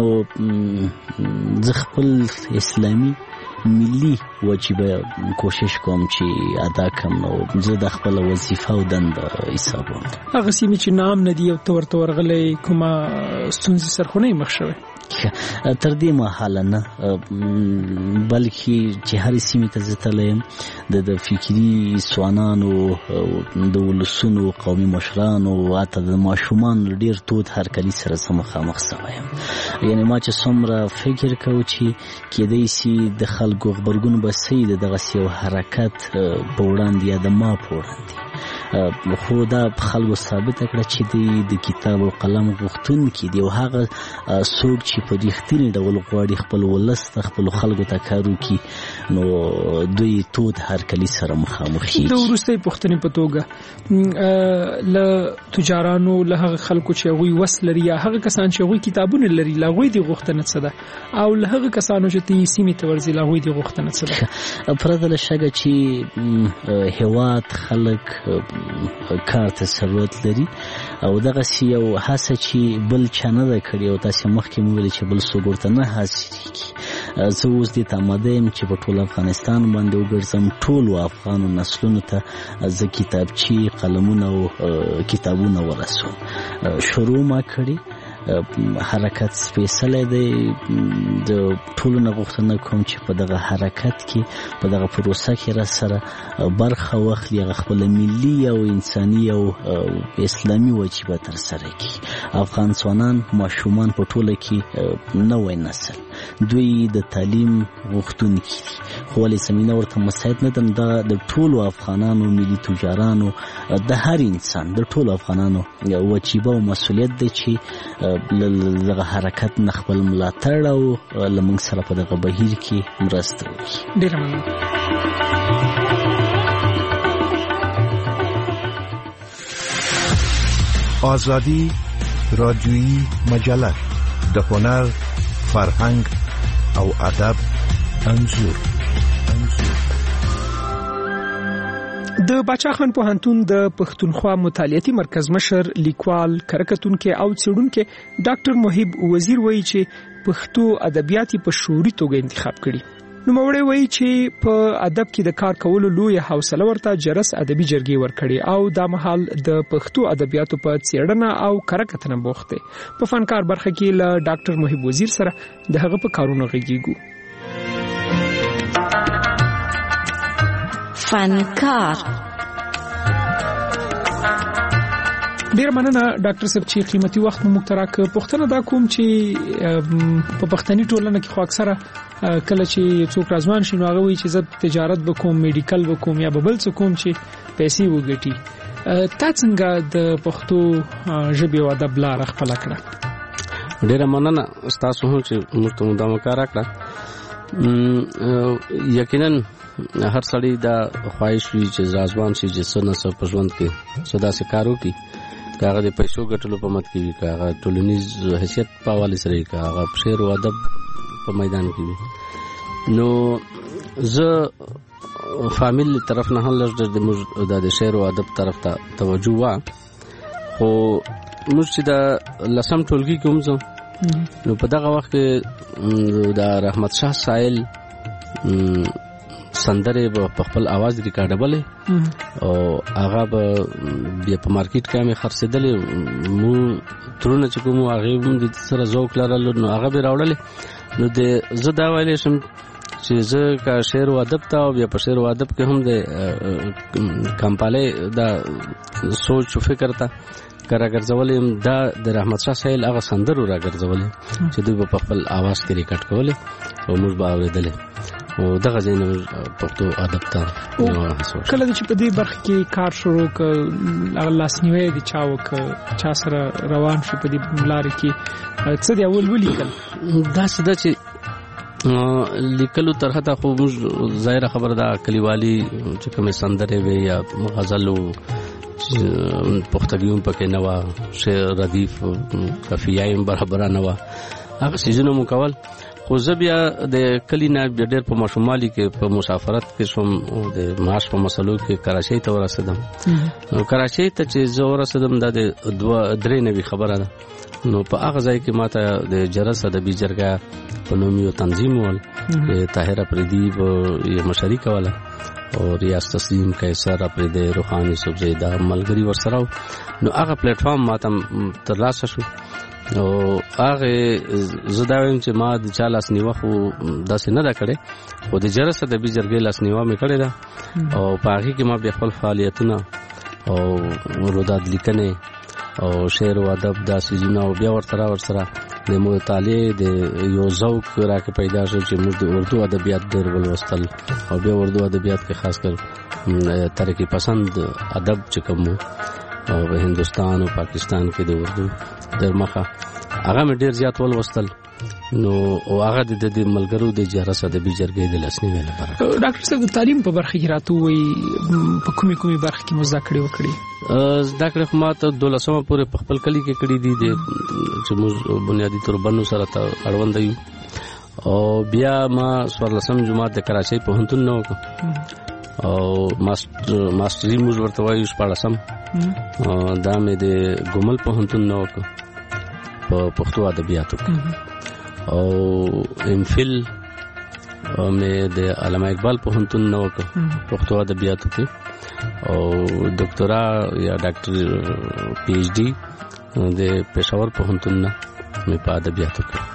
زه خپل اسلامي ملي واجبه کوشش کوم چې ادا کوم. نو زه د خپل وظیفه او دنده حسابوم. هغه سیمې چې نام نه دی او تور تور غلې کومه ستونزې سرخونه مخ شوه تر دې مهاله نه، بلکې چې هر سیمې ته زه تلم د فکري ځوانانو د ولسونو قومي مشرانو حتی د ماشومانو ډېر تود هرکلي سره زه مخامخ سوی یم. یعنې ما چې څومره فکر کوو چې کېدی شي د خلکو غبرګون به صحیح د دغسې یو حرکت په وړاندې یا د ما په وړاندې، خو دا خلکو ثابته کړه چې د کتاب او قلم غوښتونکي دي او هغه څوک چې په رښتیني ډول غواړي خپل ولس ته خپلو خلکو ته کار وکړي نو دوی تود هرکلي سره مخامخ کېږي. د وروستۍ پوښتنې په توګه له تجارانو له هغه خلکو چې هغوی وس لري یا هغه کسان چې هغوی کتابونه لري له هغوی دې غوښتنه څه ده او له هغه کسانو چې دې سیمې ته ورځي له هغوی دې غوښتنه څه ده؟ پرته له شکه چې هېواد خلک کار ته ضرورت لري او دغسې یو هڅه چې بل چا نه ده کړې او تاسې مخکې مو ویلې چې بل څوک ورته نه حاصلېږي. زه اوس دې ته آماده یم چې په ټول افغانستان باندې وګرځم، ټولو افغانو نسلونو ته زه کتابچې قلمونه او کتابونه ورسوم. شروع ما کړې حرکت سپیڅلی دی. د ټولو نه غوښتنه کوم چې په دغه حرکت کې په دغه پروسه کې را سره برخه واخلي، هغه خپله ملي او انساني او اسلامي وجیبه ترسره کړي. افغان ځوانان ماشومان په ټوله کې نوی نسل دوی د تعلیم غوښتونکي دي، خو ولې زمینه ورته مساعد نه ده. دا د ټولو افغانانو ملي تجارانو د هر انسان د ټولو افغانانو وجیبه او مسؤلیت دی چې دغه حرکت نه خپل ملاتړ او له موږ سره په دغه بهیر کې مرسته وکړي. ډېره مننه. آزادی رادیویی مجله د هنر، فرهنګ او ادب انځور. د باچا خان پوهنتون د پښتونخوا مطالعاتي مرکز مشر، لیکوال، کرکټونکي او څېړونکي ډاکټر محب وزیر وایي چې پښتو ادبیات په شعوري توګه انتخاب کړي. نو موري وایي چې په ادب کې د کار کولو لوی حوصله ورته جرس ادبي جرګې ورکړي او دا مهال د پښتو ادبیاتو په څېړنه او کرکټنه بوخت دی. په فنکار برخه کې له ډاکټر محب وزیر سره د هغه په کارونو غږیږو. فنکار. ډیر مننه ډاکټر صاحب چې قیمتي وخت مو مختراک. پښتنه دا کوم چې په پښتني ټولنه کې خو اکثره کله چې څوک راځوان شي نو هغه وایي چې زه تجارت وکوم، میډیکل وکوم یا بل څه کوم چې پیسې وګټي. تا څنګه د پښتو ژبې او ادب لاره خپله کړه؟ ډیره مننه ستاسو هم چې موږ ته دا موقع راکړه. یقینا هر سړی دا خواهش وي چې ځوان شي چې څه نه څه په ژوند کې څه داسې کار وکړي، که هغه د پیسو ګټلو په مد کې وي، که هغه ټولنیز حیثیت په حوالې سره وي، که هغه شعر او ادب په میدان کې وي. نو زه فامیل طرف نه هم لږ د شعر او ادب طرف ته توجه وه، خو موږ چې د لسم ټولګي کې هم زه نو په دغه وخت کې د رحمت شاه سایل سندره په خپل आवाज ریکارډبلې او هغه به بیا په مارکیټ کې هم خرڅېدلې. مو ترونه چې کوم هغه هم د سره ذوق لرلو نو هغه به راوړلې. نو د زه دا ویلې شم چې زه کا شعر او ادب ته او بیا په شعر او ادب کې هم د کمپاله دا سوچ او فکر ته کرا ګرځولې دا د رحمت شاه سایل هغه سندرو را ګرځولې چې دوی په خپل आवाज کې ریکارډ کولې او موږ به اورېدلې او دغه ځای نه پښتو ادب ته کله چې په دې برخه کې کار شروع ک هغه لاسنیوي دي چاو ک چا سره روان شو په دې لارې کې څه دی اول ولیکل دا څه د چې لیکلو طرح ته خو موږ ظاهر خبر دا کلیوالي چې کومه سندره وي یا غزل پختګیون پکې نه و، شعر ردیف قافیه هم برابر نه و، هغه سيزونه مو کول. خو زه بیا د کلی نه ډېر په ماشومالي کې په مسافرت کې شوم، د معاش په مسلو کې کراچۍ ته ورسېدم. نو کراچۍ ته چې زه ورسېدم دا د دوه درې نوي خبره ده. نو په هغه ځای کې ماته د جرس ادبي جرګه په نوم یو تنظیم ول، طاهر اپریدي یې مشري کوله او ریاض تسلیم قیصر اپریدي روحاني سبزیدا ملګری ورسره. نو هغه پلیټ فارم ماته ترلاسه شو او هغه زه دا وایم چې ما د چا لاس نیوه خو داسې نه ده کړې، خو د جرس ادبي جرګې لاس نیوه مې کړې ده او په هغې کې ما بیا خپل فعالیتونه او روداد لیکنې او شعر او ادب دا سيزونه او بیا ورسره ورسره د مطالعې د یو ذوق راکې پیدا شو چې موږ د اردو ادبیات ډېر ولوستل او بیا اردو ادبیات کې خاص کر ترقی پسند ادب چې کوم او په هندستان او پاکستان کې د اردو درمخه هغه مې ډېر زیات ولوستل. نو او هغه د ملګرو د جرس ادبي جرګې د لسنیوي لپاره. ډاکټر صاحب د تعلیم په برخه کې راته وایي په کومې کومې برخه کې مو زده کړې وکړې؟ زده کړې خو ما ته دولسمه پورې په خپل کلي کې کړې دي چې موږ بنیادي طور بنو سره اړوند یو، او بیا ما څوارلسم جماعت د کراچۍ پوهنتون نه وکړ او ماسټري موږ ورته وایو شپاړسم، دا مې د ګومل پوهنتون نه وکړ په پښتو ادبیاتو کې، او ام فل مې د علامه اقبال پوهنتون نه وکړ پښتو ادبیاتو کې، او ډاکټرا یا ډاکټر پی ایچ ډي د پېښور پوهنتون نه مې په ادبیاتو کې.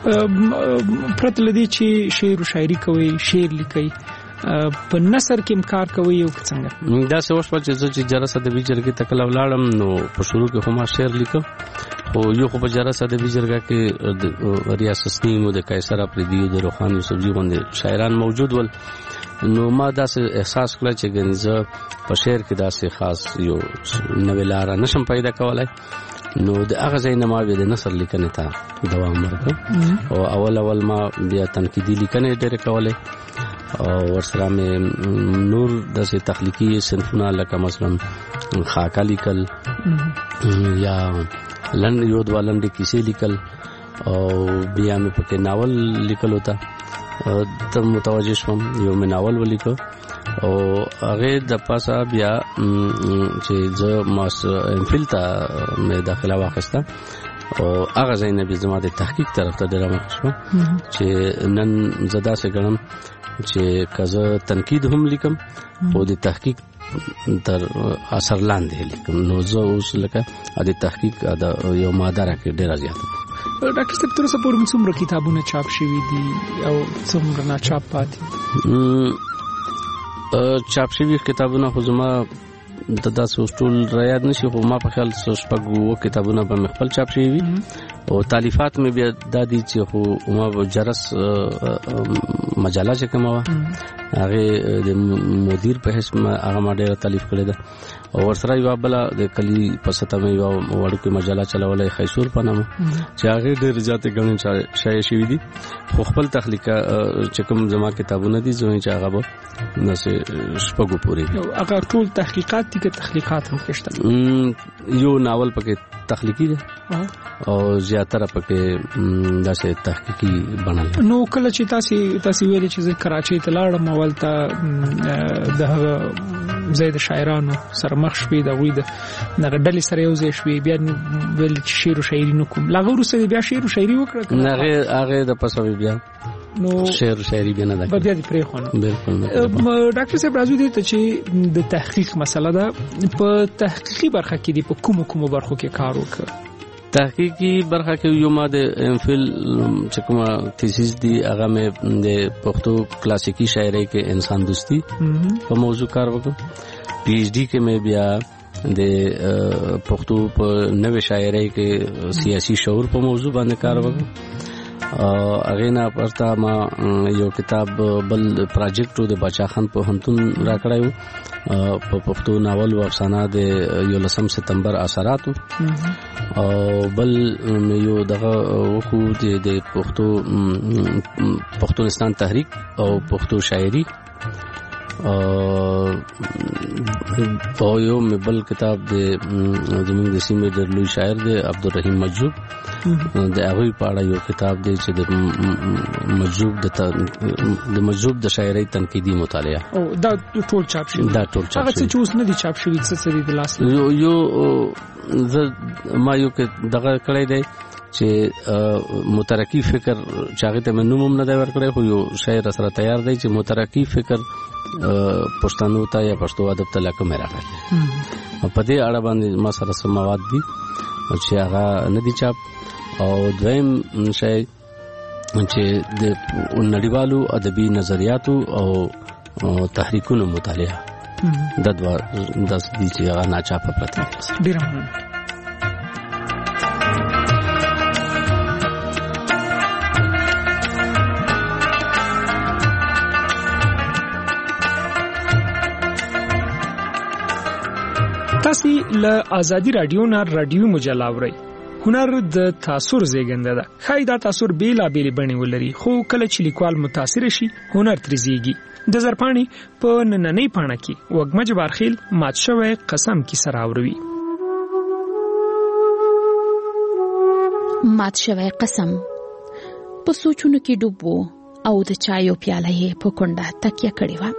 پرته له دې چې شعر او شاعري کوي، شعر لیکي، په نثر کې کار کوي او څنګه؟ دا څه وشول چې زه چې جرس ادبي جرګې ته کله ولاړم نو په شروع کې خو ما شعر لیکم، خو یو خو په جرس ادبي جرګه کې ریاض تسلیم او د قیصر اپریدي او د روحاني سبزي باندې شاعران موجود ول. نو ما داسې احساس کړ چې ګنې زه په شعر کې داسې خاص یو نوې لاره نشم پیدا کولی. نو د هغه ځای نه ما بیا د نثر لیکنې ته دوام ورکړ او اول اول ما بیا تنقیدي لیکنې ډېرې کولې او ورسره مې نور داسې تخلیقي صنفونه لکه مثلا خاکه لیکل یا لنډ یو دوه لنډې کیسې لیکل او بیا مې پکې ناول لیکلو ته ته متوجه شوم. یو مې ناول ولیکه او هغه د پاسه بیا چې زه ماس امفیل ته مې داخله واخیسته او هغه ځای نه بیا زما د تحقیق طرف ته ډېره مخه شوه چې نن زه داسې ګڼم چې که زه تنقید هم لیکم خو د تحقیق تر اثر لاندې لیکم. نو زه اوس لکه د تحقیق یو ماده راکې ډېره زیاته. ډاکټر صاحب تر اوسه پورې څومره کتابونه چاپ شوي دي او څومره ناچاپ پاتې؟ چاپ شوي کتابونه خو زما د داسې ټول را یاد نشي، خو ما په خیال شپږ اووه کتابونه به مې خپل چاپ شوي وي او تالیفات مې بیا دا دي چې خو ما به جرس مجله چې کومه وه هغې د مدیر په حیث هغه ما ډېره تالیف کړې ده او ورسره یوه بله د کلي په سطحه مې یوه وړوکې مجله چلولی خیسور په نامه چې هغې ډېرې زیاتې ګڼې شایع شوي دي. خو خپل تخلیقه چې کوم زما کتابونه دي زه وایم چې هغه به داسې شپږو پورې وي. هغه ټول تحقیقات دي که تخلیقات هم پکې شته؟ یو ناول پکې تخلیقي دی او زیاتره پکې داسې تحقیقي بڼه لري. نو کله چې تاسې تاسې ویلې چې زه کراچۍ ته لاړم اول ته د هغه ځای د شاعرانو سره مخ شوې د هغوی د دغه ډلې سره یو ځای شوې بیا ویل چې شعر و شاعري نه کوم، له هغه وروسته بیا شعر و شاعري وکړه؟ هغې هغې د پسه بیا نو شعر و شاعري بیا نه ده بیا دې پرېښونه. بالکل. ډاکټر صاحب راځو دې ته چې د تحقیق مسله ده، په تحقیقي برخه کې دې په کومو کومو برخو کې کار وکړ؟ تحقیقی برخه کې یو ما د امفیل چې کومه تیسیس دی هغه مې د پښتو کلاسیکی شاعرۍ کې انسان دوستی په موضوع کار وکړ. پی ایچ ڈی کې مې بیا د پښتو په نوې شاعرۍ کې سیاسي شعور په موضوع باندې کار وکړ. هغې نه پرته ما یو کتاب بل پراجیکټ د باچا خان پوهنتون راکړی و په پښتو ناول و افسانه د یولسم ستمبر اثراتو او بل یو دغه وکړو د پښتو پښتونستان تحریک او پښتو شاعري په یو مبل کتاب د زموږ د سیمې د لوی شاعر دی عبدالرحیم مجذوب د هغه په اړه یو کتاب دی چې د مجذوب د د مجذوب د شاعرۍ تنقیدي مطالعه او دا ټول چاپ شوی دا ټول چاپ شوی هغه چې اوس نه دي چاپ شوی څه څه دي د لاس یو یو ما یو کې دغه کړی دی چې مترقی فکر چاغه ته منوم نه دی ورکړی خو یو شاعر سره تیار دی چې مترقی فکر پښتنو ته یا پښتو ادب ته لکه مې راغلی په دې اړه باندې ما سره سم مواد دي چې هغه نه دي چاپ او دویم شی چې د نړیوالو ادبي نظریاتو او تحریکونو مطالعه د دوه د دې چې هغه نه چاپ پراته ډیر مننه. تاسو له آزادی رادیو نه رادیو مجله اورئ. هنر د تاثیر زیږنده ده. خای دا تاثیر بیلا بیل بڼې ولري خو کله چې لیکوال متاثر شي هنر ترزيږي. د زرپانی په نننۍ پاڼه کې وګمج بارخیل مات شوی قسم کی سراوروي. مات شوی قسم په سوچونو کې ډوبو او د چایو پیاله یې په کونډه تکیه کړې و.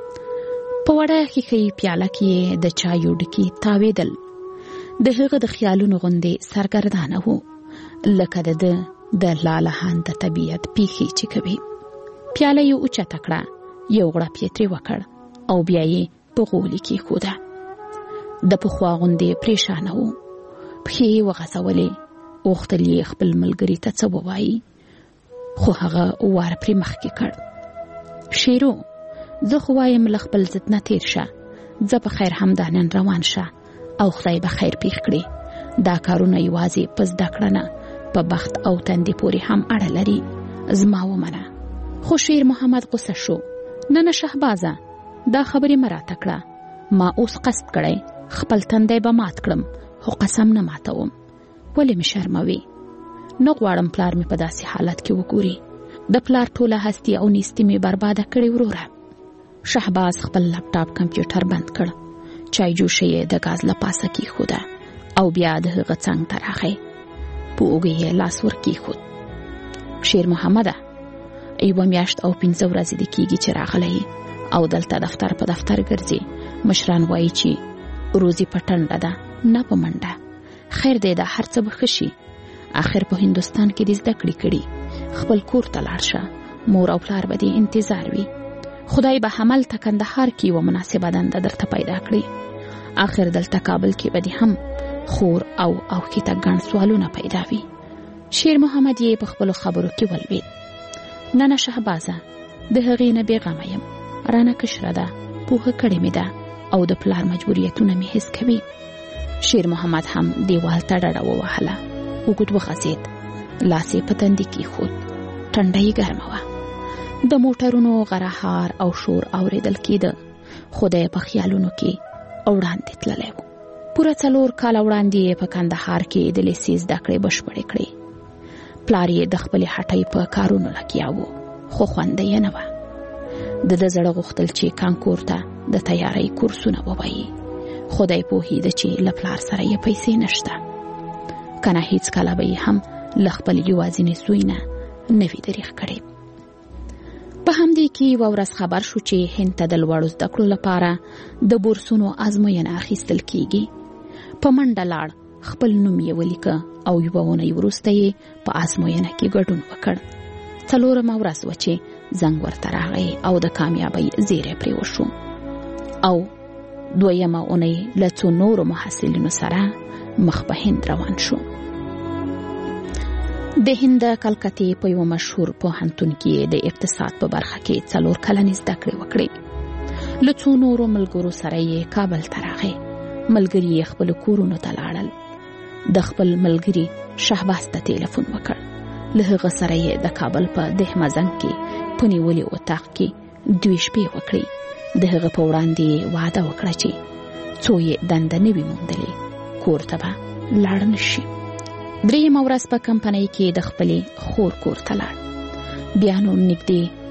په وړه کې پیاله کې د چایو ډکی تاویدل د هغه د خیالونو غوندې سرګردانه وو لکه د د لالهان د طبيعت پیخي چې کوي. پیاله یې اوچا تکړه یو غړپ یې تری وکړ او بیا یې په غولي کې خوده. د پخوا غوندې پریشان وو. پخې وغځولې اوختلې خپل ملګری ته څه ووایي خو هغه واره پرې مخ کې کړ. شیرو زه خو وایم له خپل ضد نه تیر شه. زه په خیر همدانن روان شه او خدای به خیر پیښ کړي. دا کارونه یوازې په زده کړه نه په بخت او تندې پورې هم اړه لري. زما ومنه. خو شیر محمد غوسه شو. نه نه شهبازه دا خبرې مراته کړه. ما اوس قصد کړی خپل تندې به مات کړم خو قسم نه ماتوم. ولې مې شرموي؟ نه غواړم پلار مې په داسې حالت کې وګوري. د پلار ټوله هستی او نیستی مې برباده کړې وروره. شهباز خپل لپټاپ کمپیوټر بند کړ. چای جوشه یې د غاز له پاسه کې خوده او بیا د هغه څنګ ته راغی. په اوږه یې لاس ورکې خود. شیر محمده ایوه میاشت او پنځه ورځې د کېږي چې راغلی او دلته دفتر په دفتر ګرځي. مشران وایي چې روزي په ټنډه ده نه په منډه. خیر دی دا هر څه به ښه شي. آخر په هندوستان کې دې زده کړې کړي. خپل کور ته لاړ شه. مور او پلار به دې انتظار وي. خدای به حمل ته کندهار کې و مناسبه دنده درته پیدا کړي. آخر دلته کابل کې به دې هم خور او او کې ته ګڼ سوالونه پیدا وي. شیر محمد یې په خپلو خبرو کې ولوید. نه نه شهبازه د هغې نه بېغمه یم. رانه کشره ده پوهه کړې مې ده او د پلار مجبوریتونه مې حس کوي. شیر محمد هم دیوال ته ډډه ووهله. اوږد وخځېد. لاس یې په تندي کېښود. ټنډه یې ګرمه وه. د موټرونو غرهار او شور اورېدل کېده. خدای په خیالونو کې وړاندې تللی و. پوره څلور کاله وړاندې په کندهار کې د لیسې زده کړې بشپړې کړې. پلار یې د خپلې هټۍ په کارونو لګیا و خو خونده یې نه وه. د ده زړه غوښتل چې کانکور ته د تیارۍ کورسونه ووایي. خدای پوهېده چې له پلار سره یې پیسې نشته. که نه هېڅ کله به یې هم له خپل یوازیني زوی نه نه وي دریغ کړی. په همدې کې یوه ورځ خبر شو چې هند ته د لوړو زده کړو لپاره د بورسونو ازموینه اخیستل کیږي. په منډه لاړ. خپل نوم یې ولیکه او یوه اونۍ وروسته یې په ازموینه کې ګډون وکړ. څلورمه ورځ وه چې زنګ ورته راغی او د کامیابۍ زیری پرې وشو. او دویمه اونۍ له څو نورو محصلینو سره مخ په هند روان شو. د هند کلکتې په یو مشهور پوهنتون کې د اقتصاد په برخه کې څلور کلنې زده کړې وکړې. له څو نورو ملګرو سره یې کابل ته راغی. ملګري یې خپل کورونو ته لاړل. د خپل ملګري شهباز ته ټلیفون وکړ. له هغه سره یې د کابل په دهمزنګ کې په نیولې اتاق کې دوې شپې وکړې. د هغه په وړاندې وعده وکړه چې څو یې دنده نه وي موندلې کور ته به لاړ نه شي. درېیمه ورځ په کمپنۍ کې د خپلې خور کور ته لاړ. بیا نو نږدې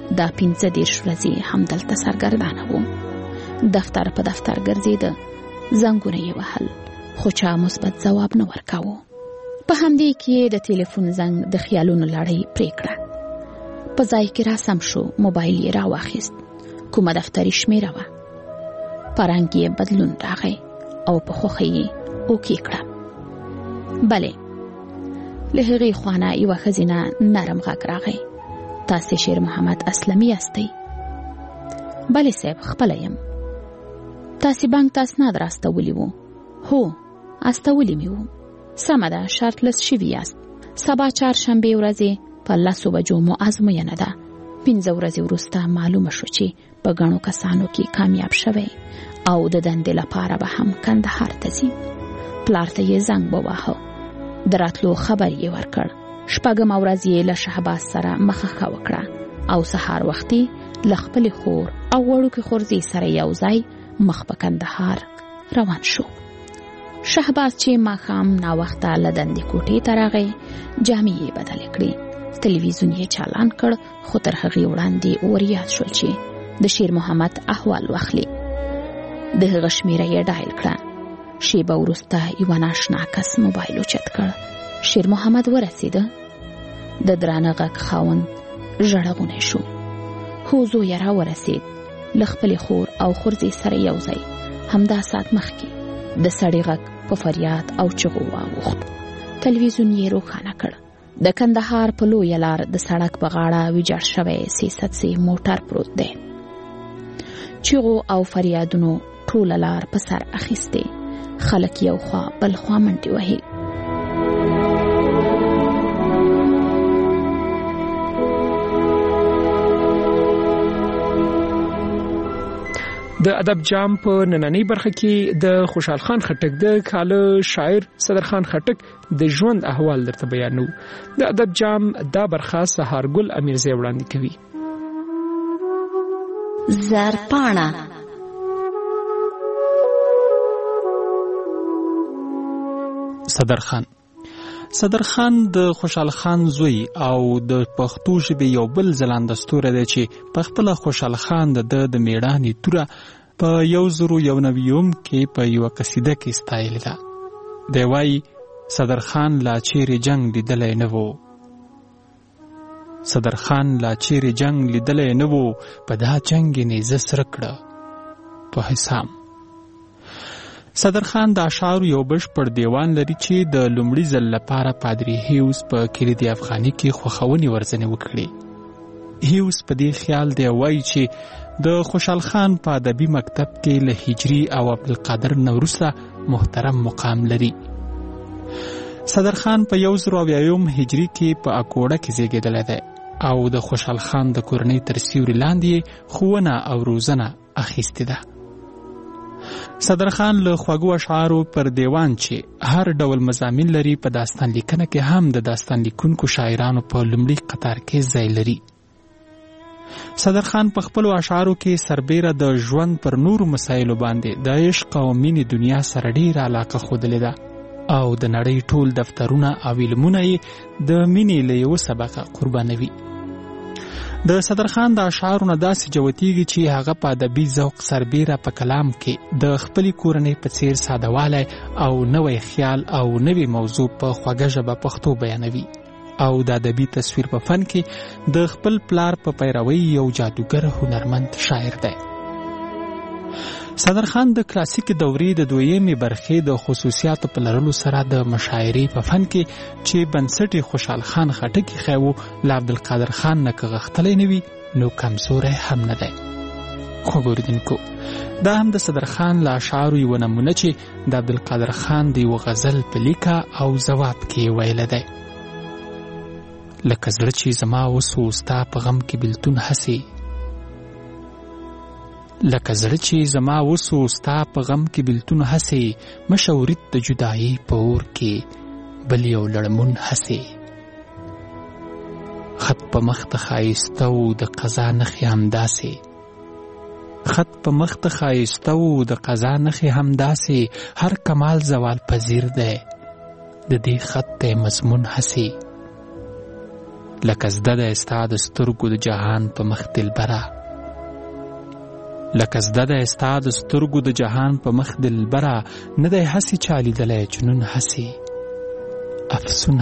دا پنځه دېرش ورځې همدلته سرګردانه و. دفتر په دفتر ګرځېده، زنګونه یې وهل، خو چا مثبت ځواب نه ورکاوه. په همدې کې د ټلیفون زنګ د خیالونو لړۍ پرې کړه. په ځای کې راسم شو، موبایل یې راواخیست. کومه دفتري شمیره وه. په رنګ یې بدلون راغی او په خوښۍ یې اوکې کړه. بلې، له هغې خوانه یوه ښځینه نرم غږ راغی. تاسې شیر محمد اسلمي یاستئ؟ بلې صاحب، خپله یم. تاسې بانک ته اسناد راستولی وو؟ هو، استولی مې وو. سمه ده، شرط لس شوي یاست. سبا چهارشنبې ورځې په لسو بجو مو ازموینه ده. پنځه ورځې وروسته معلومه شو چې په ګڼو کسانو کې کامیاب شوی او د دندې لپاره به هم کندهار ته ځي. پلار ته یې زنګ وواهه، د راتلو خبر یې ورکړ. شپږمه ورځ یې له شهباز سره مخه وکړه او سهار وختي له خپلې خور او وړوکې خورزې سره یو ځای مخ په کندهار روان شو. شهباز چې ماښام ناوخته له دندې کوټې ته راغی، جامې یې بدلې کړې، تلویزیون یې چالان کړ، خو تر هغې وړاندې وریاد شول چې د شیر محمد احوال واخلي. د هغه شمیره یې ډایل کړه. شیبه وروسته یوه ناشنا کس موبایل اوچت کړ. شیر محمد ورسېده. د درانه غږ خاوند ژړغونی شو. خو زوی یې راورسېد، له خپلې خور او خورزې سره یو ځای. همدا ساعت مخکې د سړي غږ په فریاد او چغو واوښت. تلویزیون یې روښانه کړ. د کندهار په لویه لار د سړک په غاړه ویجاړ شوی سیسد موټر پروت دی. چغو او فریادونو ټوله لار په سر اخیستې. خلک یو خوا بل خوا منډې وهي. د ادب جام په نننۍ برخه کې د خوشحال خان خټک د کاله شاعر صدرخان خټک د ژوند احوال درته بیانو. د ادب جام دا برخه سهارګل امیرزی وړاندې کوي. زرپاڼه صدرخان صدرخان د خوشحال خان زوی او د پښتو ژبې یو بل ځلانده ستوری دی چې په خپله خوشحال خان د د میړانې توره په یو زرو یو نوي کې په یوه قصیده کې ستایلې ده. دی وایي صدرخان لا چیرې جنگ لیدلی نه و. صدرخان لا چیرې جنگ لیدلی نه و، په دا جنگ یې نیزه سره کړه په حسام. صدرخان د اشعارو یو بشپړ دیوان لري چې د لومړي ځل لپاره پادري هیوز په کلید افغاني کې خوښونې ورځنې وکړي. هیوز په دې خیال دی وایي چې د خوشحال خان په ادبي مکتب کې له هجري او عبدالقادر نه وروسته محترم مقام لري. صدرخان په یو زر اویایم هجري کې په اکوړه کې زیږېدلی دی او د خوشحال خان د کورنۍ تر سیوري لاندې ښوونه او روزنه اخیستې ده. صدرخان له خوږو اشعارو پر دیوان چې هر ډول مضامین لري په داستان لیکنه کې هم د داستان لیکونکو شاعرانو په لومړي قطار کې ځای لري. صدرخان په خپلو اشعارو کې سربیره د ژوند پر نورو مسایلو باندې د عشق او مینې دنیا سره ډېره علاقه ښودلې ده او د نړۍ ټول دفترونه او علمونه یې د مینې له یوه سبقه قربانوي. د صدرخان د اشعارو نه داسې جوتیږي چې هغه په ادبي ذوق سربیره په کلام کې د خپلې کورنۍ په څیر سادهوالی او نوی خیال او نوې موضوع په خوږه ژبه پښتو بیانوي او د ادبي تصویر په فن کې د خپل پلار په پیروي یو جادوګر هنرمند شاعر دی. صدرخان د کلاسیک دورې د دویمې برخې د خصوصیاتو په لرلو سره د مشاعرې په فن کې چې بنسټ خوشحال خان خټک ایښی و له عبدالقادر خان نه که غښتلی نه وي نو کمزوری هم نه دی. خوږو اورېدونکو، دا هم د صدرخان له اشعارو یوه نمونه چې د عبدالقادر خان د یوه غزل په لیکه او ځواب کې یې ویلی دی. لکه زړه چې زما وسو ستا په غم کې بېلتون هسې لکه زړه چې زما وسو ستا په غم کې بېلتون هسې مشه ورید د جدایۍ په اور کې بل یو لړمون هسې خط په مخ ته ښایسته و د قضا نښې همداسې خط په مخ ته ښایسته و د قضا نښې همداسې هر کمال زوال پذیر دی د دې خط ته مضمون هسې لکه زده د ستا د سترګو د جهان په مخ دلبره لکه زده د ستا د سترګو د جهان په مخ دلبره نه دی هسې چا لیدلی جنون هسې افسون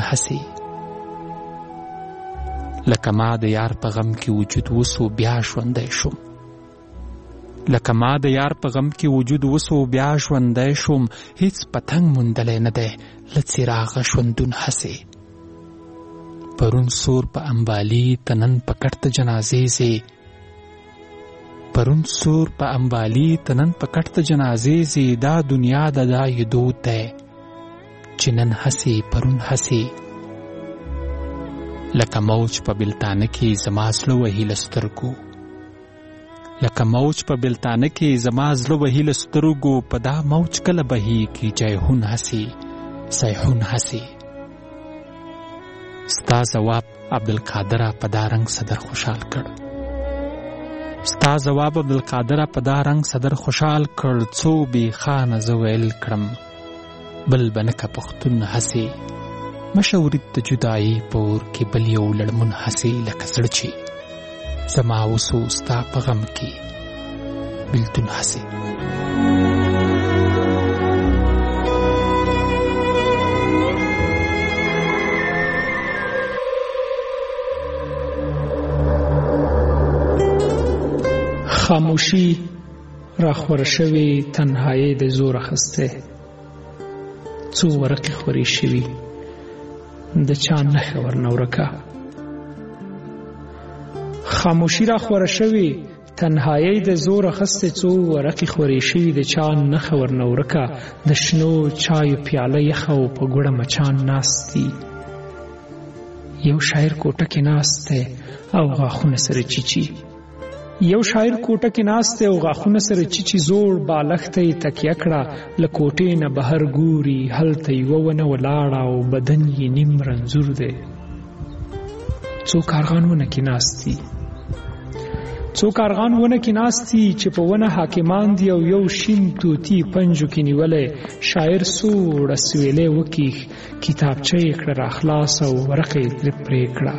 هسې لکه ما د یار په غم کې وجود وسو بیا ژوندی شوم لکه ما د یار په غم کې وجود وسو بیا ژوندی شوم هیڅ پتنګ موندلی نه دی له څراغه ژوندون هسې پرون سور په امبالي تنن په کټ ته جنازې ځې پرون سور په امبالي تنن په کټ ته جنازې ځې دا دنیا د دا یې دود دی چې نن هسې پرون هسې لکه موج په بلتانه کې زما زړه وهي له سترګو لکه موج په بلتانه کې زما زړه وهي له سترګو په دا موج کله بهیږي جیحون هسې سیحون هسې ستا جواب عبدالقادره په دا رنګ صدر خوشحال کړ ستا جواب عبدالقادره په دا رنګ صدر خوشحال کړ څو بې خانه زه ویل کړم بل به نه که پښتون هسې مشه ورید د جدایي په اور کې بل یو لړمون هسې لکه زړه چې زما اوسو ستا په غم کې بلتون هسې خاموشي راخور شوی تنهایی د زور اخسته څو ورقې خوري شوی د چا نښه ورنه ورکه خاموشي راخور شوی تنهایی د زور اخسته څو ورقې خوري شوی د چا نښه ورنه ورکه د شنو چایو پیاله یخه او په ګوړه مچان ناست دي یو شاعر کوټه کې ناست دی او غاښونه سره چیچي یو شاعر کوټه کې ناست دی او غاښونه سره چیچي زوړ بالښت ته یې تکیه کړه له کوټې نه بهر ګوري هلته یوه ونه ولاړه او بدن یې نیم رنځور دی څو کارغان ونه کې ناست دي څو کارغان ونه کې ناست دي چې په ونه حاکمان دي او یو شین توتي پنجو کې نیولی شاعر سوړه سویلی وکیښ کتابچه یې کړه راخلاص او ورقه یې ترې پرې کړه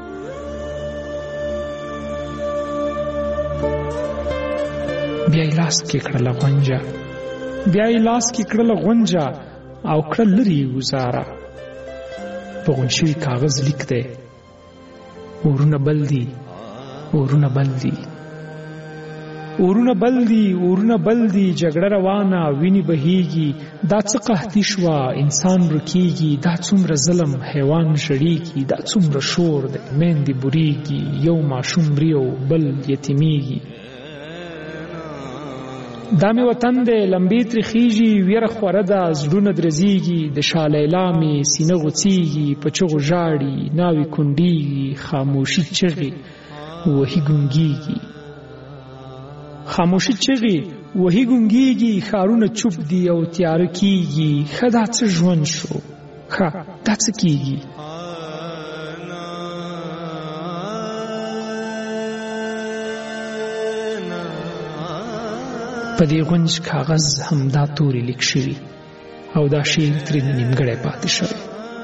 بیا یې لاس کې کړله غونجه بیا یې لاس کې کړله غونجه او کړه لرې گزاره په غونډ شوي کاغذ لیک دی اورونه بل دي اورونه بل دي اورونه بل دي اورونه بل دي جګړه روانه وینې بهیږي دا څه قحطي شوه انسان رکیږي دا څومره ظلم حیوان ژړیږي دا څومره شور دی میندې بوریږي یو ماشوم مري او بل یتیمیږي دا مې وطن دی لمبې ترې ویره خوره ده زړونه درزیږي د شالیلا مې سینه غوڅیږي په چغو ژاړي ناوې کونډیږي خاموشي چغې وهي ګونګیږي خاموشي چغې وهي ګونګیږي ښارونه چوپ دي او تیاره کیږي ښه دا څه ژوند شو ښه دا څه کیږي په دې غونج کاغذ همدا تورې لیک شوي او دا شعر ترې نیمګړی پاتې شوی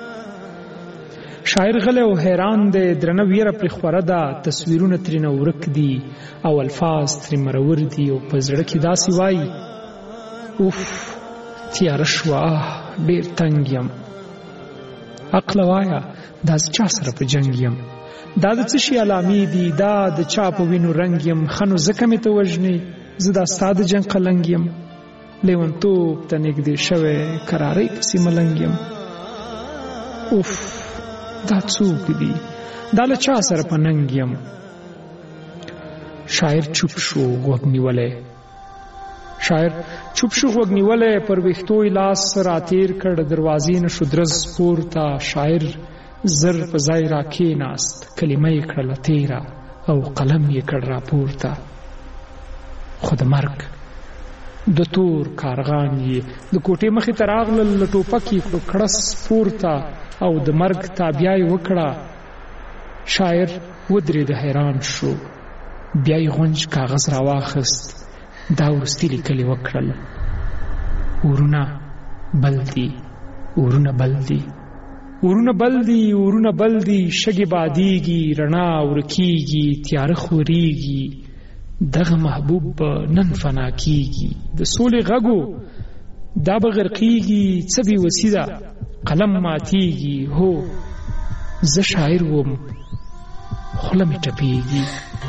شاعر غلی او حیران دی درنه ویره پرې خوره ده تصویرونه ترېنه ورک دي او الفاظ ترې مرور دي او په زړه کې داسې وایي اوف تیاره شوه ډېر تنګ یم عقله وایه دا زه چا سره په جنګ یم دا د څه شي علامې دي دا د چا په وینو رنګ یم ښه نو ځکه مې ته وژنې زه دا ستا د جنګ قلنګ یم لیونتوب ته نږدې شوی کرارۍ پسې ملنګ یم اوف دا څوک دي دا له چا سره په ننګ یم شاعر چوپ شو غوږ نیولی شاعر چوپ شو غوږ نیولی پر ویښتو یې لاس راتېر کړ دروازې نه شو درز پورته شاعر زر په ځای راکېناست کلمه یې کړله تېره او قلم یې کړ راپورته خو د مرګ د تور کارغان یې د کوټې مخې ته راغلل له ټوپک یې کړو کړس پورته او د مرګ تابیا یې وکړه شاعر ودرېد حیران شو بیا یې غونج کاغذ راواخیست دا وروستي لیکل یې وکړل اورونه بل دي اورونه بل دي ورونه بل دي ورونه بل دي شګې بادیږي رڼا ورکیږي تیاره خوريږي دغه محبوب نن فنا کیږي د سولې غږو دا بغرقیږي څه بې وسیده قلم ماتیږي هو زه شاعر وم خوله مې ټپیږي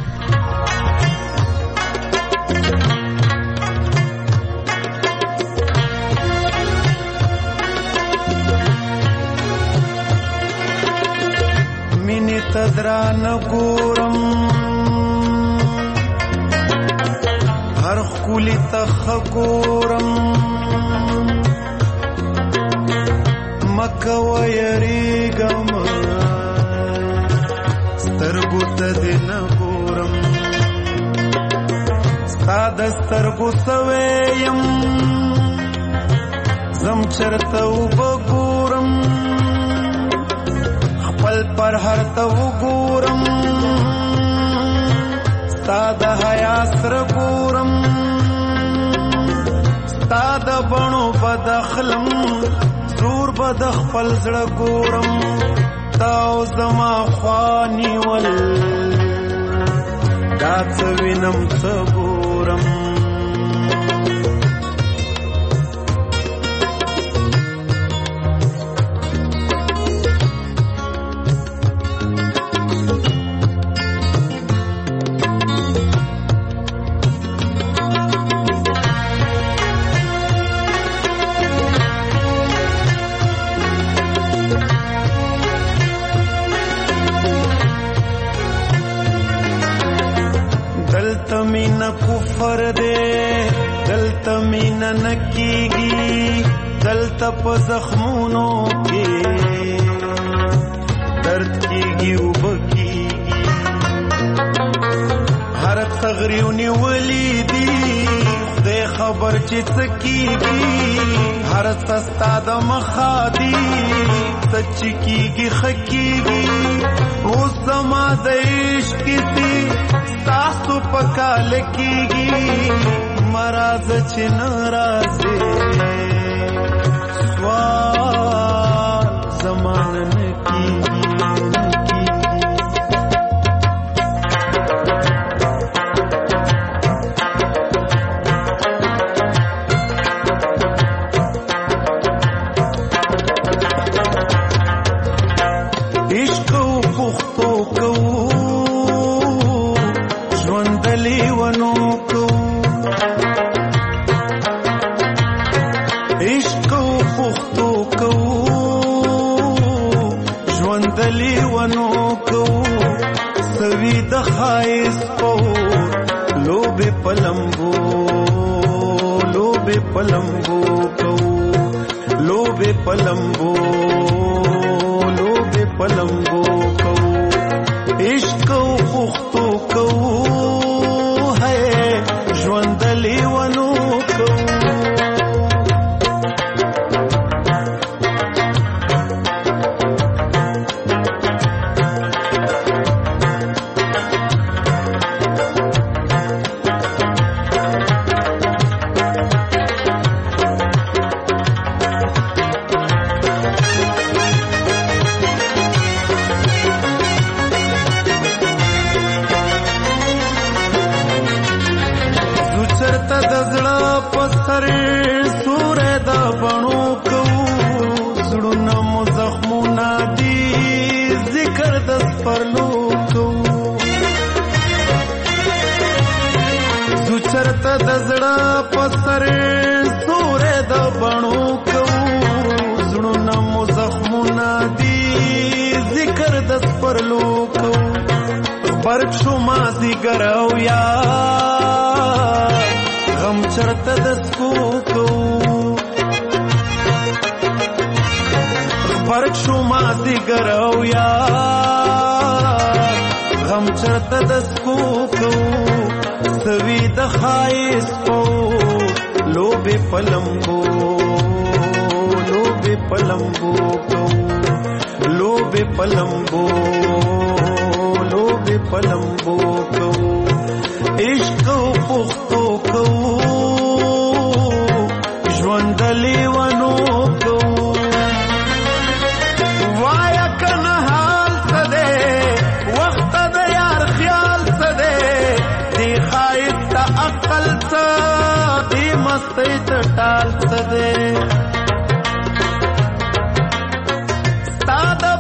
مینې ته درانه ګورم هر ښکلي ته ښه ګورم مه کوه یریږم سترګو ته دې نه ګورم ستا د سترګو سوی یم زم چرته اوبه ګورم خپل پر هر ته وګورم ستا د حیا سره ګورم ستا د بڼو به دخلم زور به د خپل زړه ګورم تا او زما خوا نیول دا څه وینم څه ګورم مینا کفر دے دلتا مینا نکیگی دلتا پا زخمونو کے درد کیگی و بکیگی ہر تغریونی ولی دی خدے خبر چی سکیگی ہر سستا دا مخادی سچی کیگی خکیگی او زما دا عشق کسی ستاسو پکال کیگی مراز چی نرازی سوال زمان نکیگی پلمبو لوبے پلمبو کو لوبے پلمبو لوبے پلمبو کو عشق پختو کو ہے ژوند لیونو کو برق شو مازی گراو یا غم چرته دسکو کو برق شو مازی گراو یا غم چرته دسکو کو سوی د خایس کو لوبه پلمبو لوبه پلمبو کو لوبه پلمبو لوبه پلمبو کو عشق پختو کو ژوند لیونو کو عقل څه دې مستۍ ته ټال څه دی ستا د